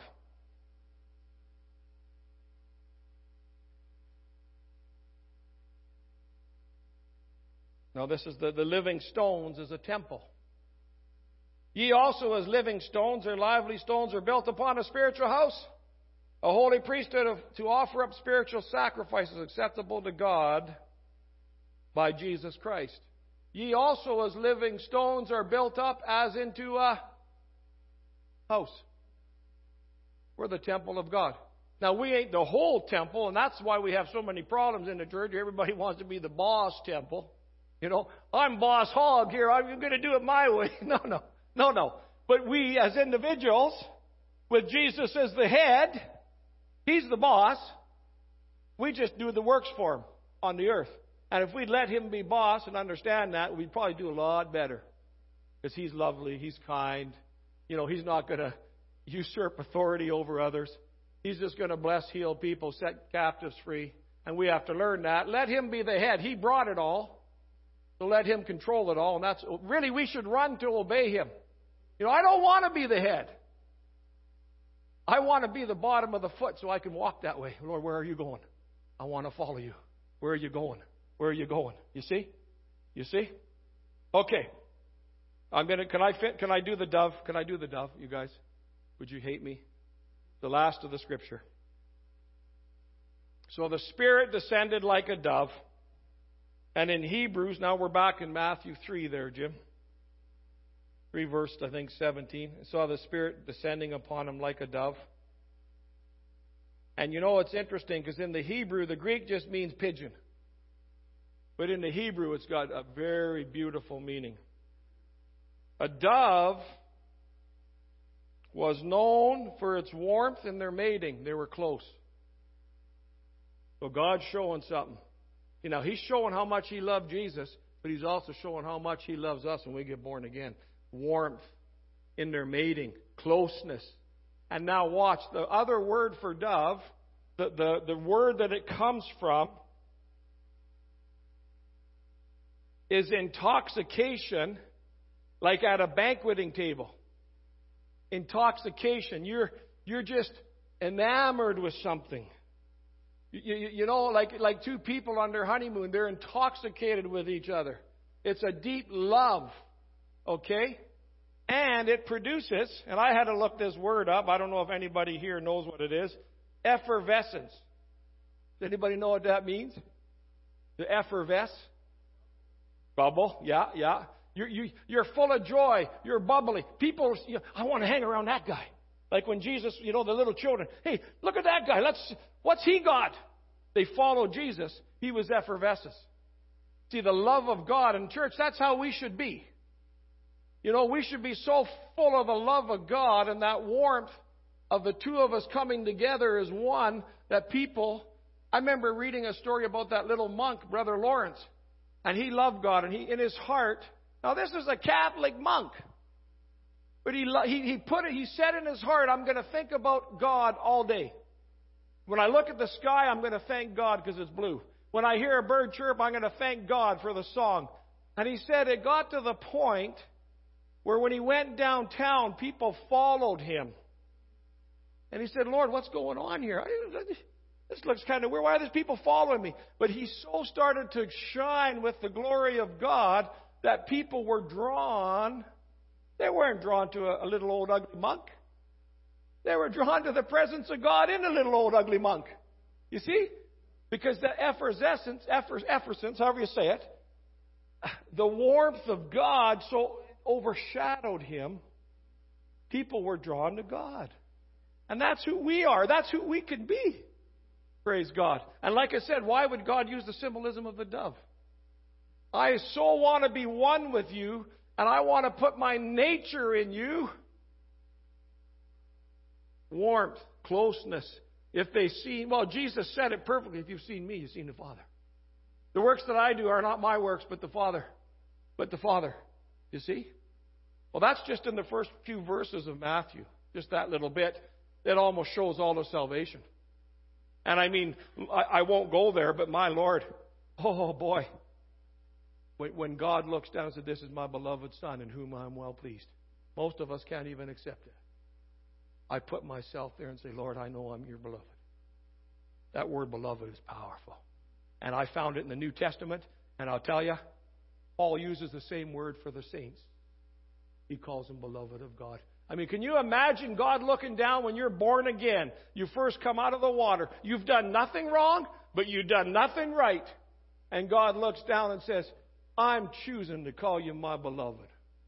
Now this is the, the living stones is a temple. Ye also as living stones or lively stones are built upon a spiritual house, a holy priesthood of, to offer up spiritual sacrifices acceptable to God by Jesus Christ. Ye also as living stones are built up as into a house. We're the temple of God. Now we ain't the whole temple, and that's why we have so many problems in the church. Everybody wants to be the boss temple. You know, I'm boss hog here. I'm going to do it my way. No, no, no, no. But we as individuals with Jesus as the head. He's the boss. We just do the works for him on the earth. And if we'd let him be boss and understand that, we'd probably do a lot better. Because he's lovely, he's kind. You know, he's not going to usurp authority over others. He's just going to bless, heal people, set captives free. And we have to learn that. Let him be the head. He brought it all. So let him control it all. And that's really, we should run to obey him. You know, I don't want to be the head. I want to be the bottom of the foot so I can walk that way. Lord, where are you going? I want to follow you. Where are you going? Where are you going? You see? You see? Okay. I'm gonna. Can I fit? Can I do the dove? Can I do the dove? You guys, would you hate me? The last of the scripture. So the Spirit descended like a dove, and in Hebrews, now we're back in Matthew three, there, Jim. Three verse, I think, seventeen. I saw the Spirit descending upon him like a dove. And you know, it's interesting because in the Hebrew, the Greek just means pigeon. But in the Hebrew, it's got a very beautiful meaning. A dove was known for its warmth in their mating. They were close. So God's showing something. You know, He's showing how much He loved Jesus, but He's also showing how much He loves us when we get born again. Warmth in their mating, closeness. And now watch, the other word for dove, the, the, the word that it comes from is intoxication, like at a banqueting table. Intoxication. You're, you're just enamored with something. You, you, you know, like, like two people on their honeymoon, they're intoxicated with each other. It's a deep love. Okay? And it produces, and I had to look this word up. I don't know if anybody here knows what it is. Effervescence. Does anybody know what that means? The effervesce? Bubble. Yeah, yeah. You're, you, you're full of joy. You're bubbly. People, you know, I want to hang around that guy. Like when Jesus, you know, the little children. Hey, look at that guy. Let's. What's he got? They followed Jesus. He was effervescent. See, the love of God in church, that's how we should be. You know, we should be so full of the love of God and that warmth of the two of us coming together as one that people... I remember reading a story about that little monk, Brother Lawrence, and he loved God, and he, in his heart... Now, this is a Catholic monk, but he, he, he put it, he said in his heart, I'm going to think about God all day. When I look at the sky, I'm going to thank God because it's blue. When I hear a bird chirp, I'm going to thank God for the song. And he said it got to the point where when he went downtown, people followed him. And he said, Lord, what's going on here? This looks kind of weird. Why are these people following me? But he so started to shine with the glory of God that people were drawn. They weren't drawn to a, a little old ugly monk. They were drawn to the presence of God in a little old ugly monk. You see? Because the effervescence, effervescence, however you say it, the warmth of God so overshadowed him, people were drawn to God. And that's who we are. That's who we can be. Praise God. And like I said, why would God use the symbolism of the dove? I so want to be one with you, and I want to put my nature in you. Warmth, closeness. If they see, well, Jesus said it perfectly. If you've seen me, you've seen the Father. The works that I do are not my works, but the Father. But the Father. You see? Well, that's just in the first few verses of Matthew. Just that little bit. It almost shows all of salvation. And I mean, I, I won't go there, but my Lord, oh boy. When, when God looks down and says, this is my beloved Son in whom I am well pleased. Most of us can't even accept it. I put myself there and say, Lord, I know I'm your beloved. That word beloved is powerful. And I found it in the New Testament. And I'll tell you, Paul uses the same word for the saints. He calls them beloved of God. I mean, can you imagine God looking down when you're born again? You first come out of the water. You've done nothing wrong, but you've done nothing right. And God looks down and says, I'm choosing to call you my beloved.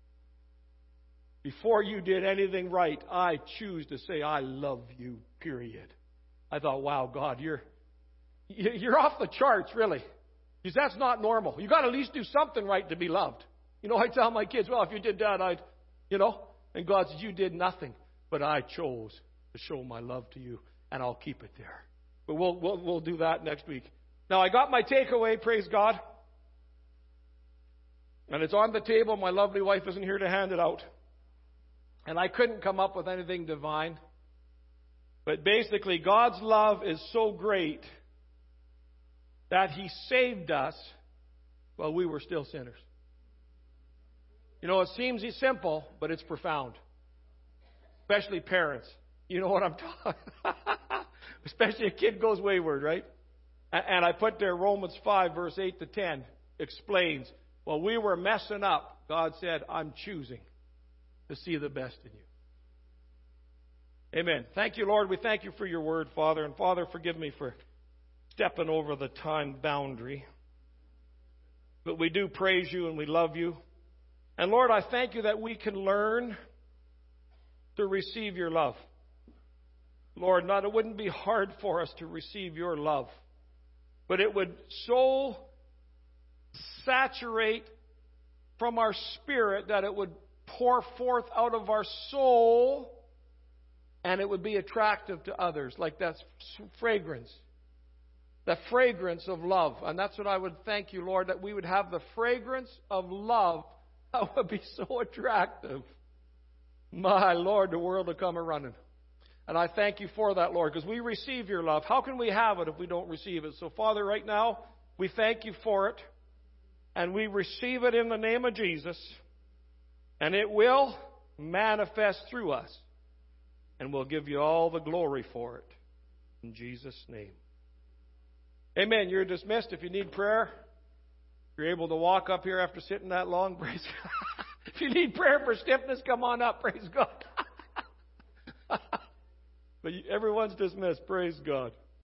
Before you did anything right, I choose to say I love you, period. I thought, wow, God, you're you're off the charts, really. Because that's not normal. You've got to at least do something right to be loved. You know, I tell my kids, well, if you did that, I'd, you know. And God says, you did nothing, but I chose to show my love to you, and I'll keep it there. But we'll, we'll, we'll do that next week. Now, I got my takeaway, praise God. And it's on the table. My lovely wife isn't here to hand it out. And I couldn't come up with anything divine. But basically, God's love is so great that He saved us while we were still sinners. You know, it seems simple, but it's profound. Especially parents. You know what I'm talking about? Especially a kid goes wayward, right? And I put there Romans five, verse eight to ten, explains, while we were messing up, God said, I'm choosing to see the best in you. Amen. Thank you, Lord. We thank you for your word, Father. And Father, forgive me for stepping over the time boundary. But we do praise you and we love you. And Lord, I thank you that we can learn to receive your love. Lord, not, it wouldn't be hard for us to receive your love. But it would so saturate from our spirit that it would pour forth out of our soul, and it would be attractive to others, like that fragrance. The fragrance of love. And that's what I would thank you, Lord, that we would have the fragrance of love that would be so attractive. My Lord, the world will come a-running. And I thank you for that, Lord, because we receive your love. How can we have it if we don't receive it? So, Father, right now, we thank you for it. And we receive it in the name of Jesus. And it will manifest through us. And we'll give you all the glory for it. In Jesus' name. Amen. You're dismissed. If you need prayer, if you're able to walk up here after sitting that long, praise God. If you need prayer for stiffness, come on up. Praise God. But everyone's dismissed. Praise God.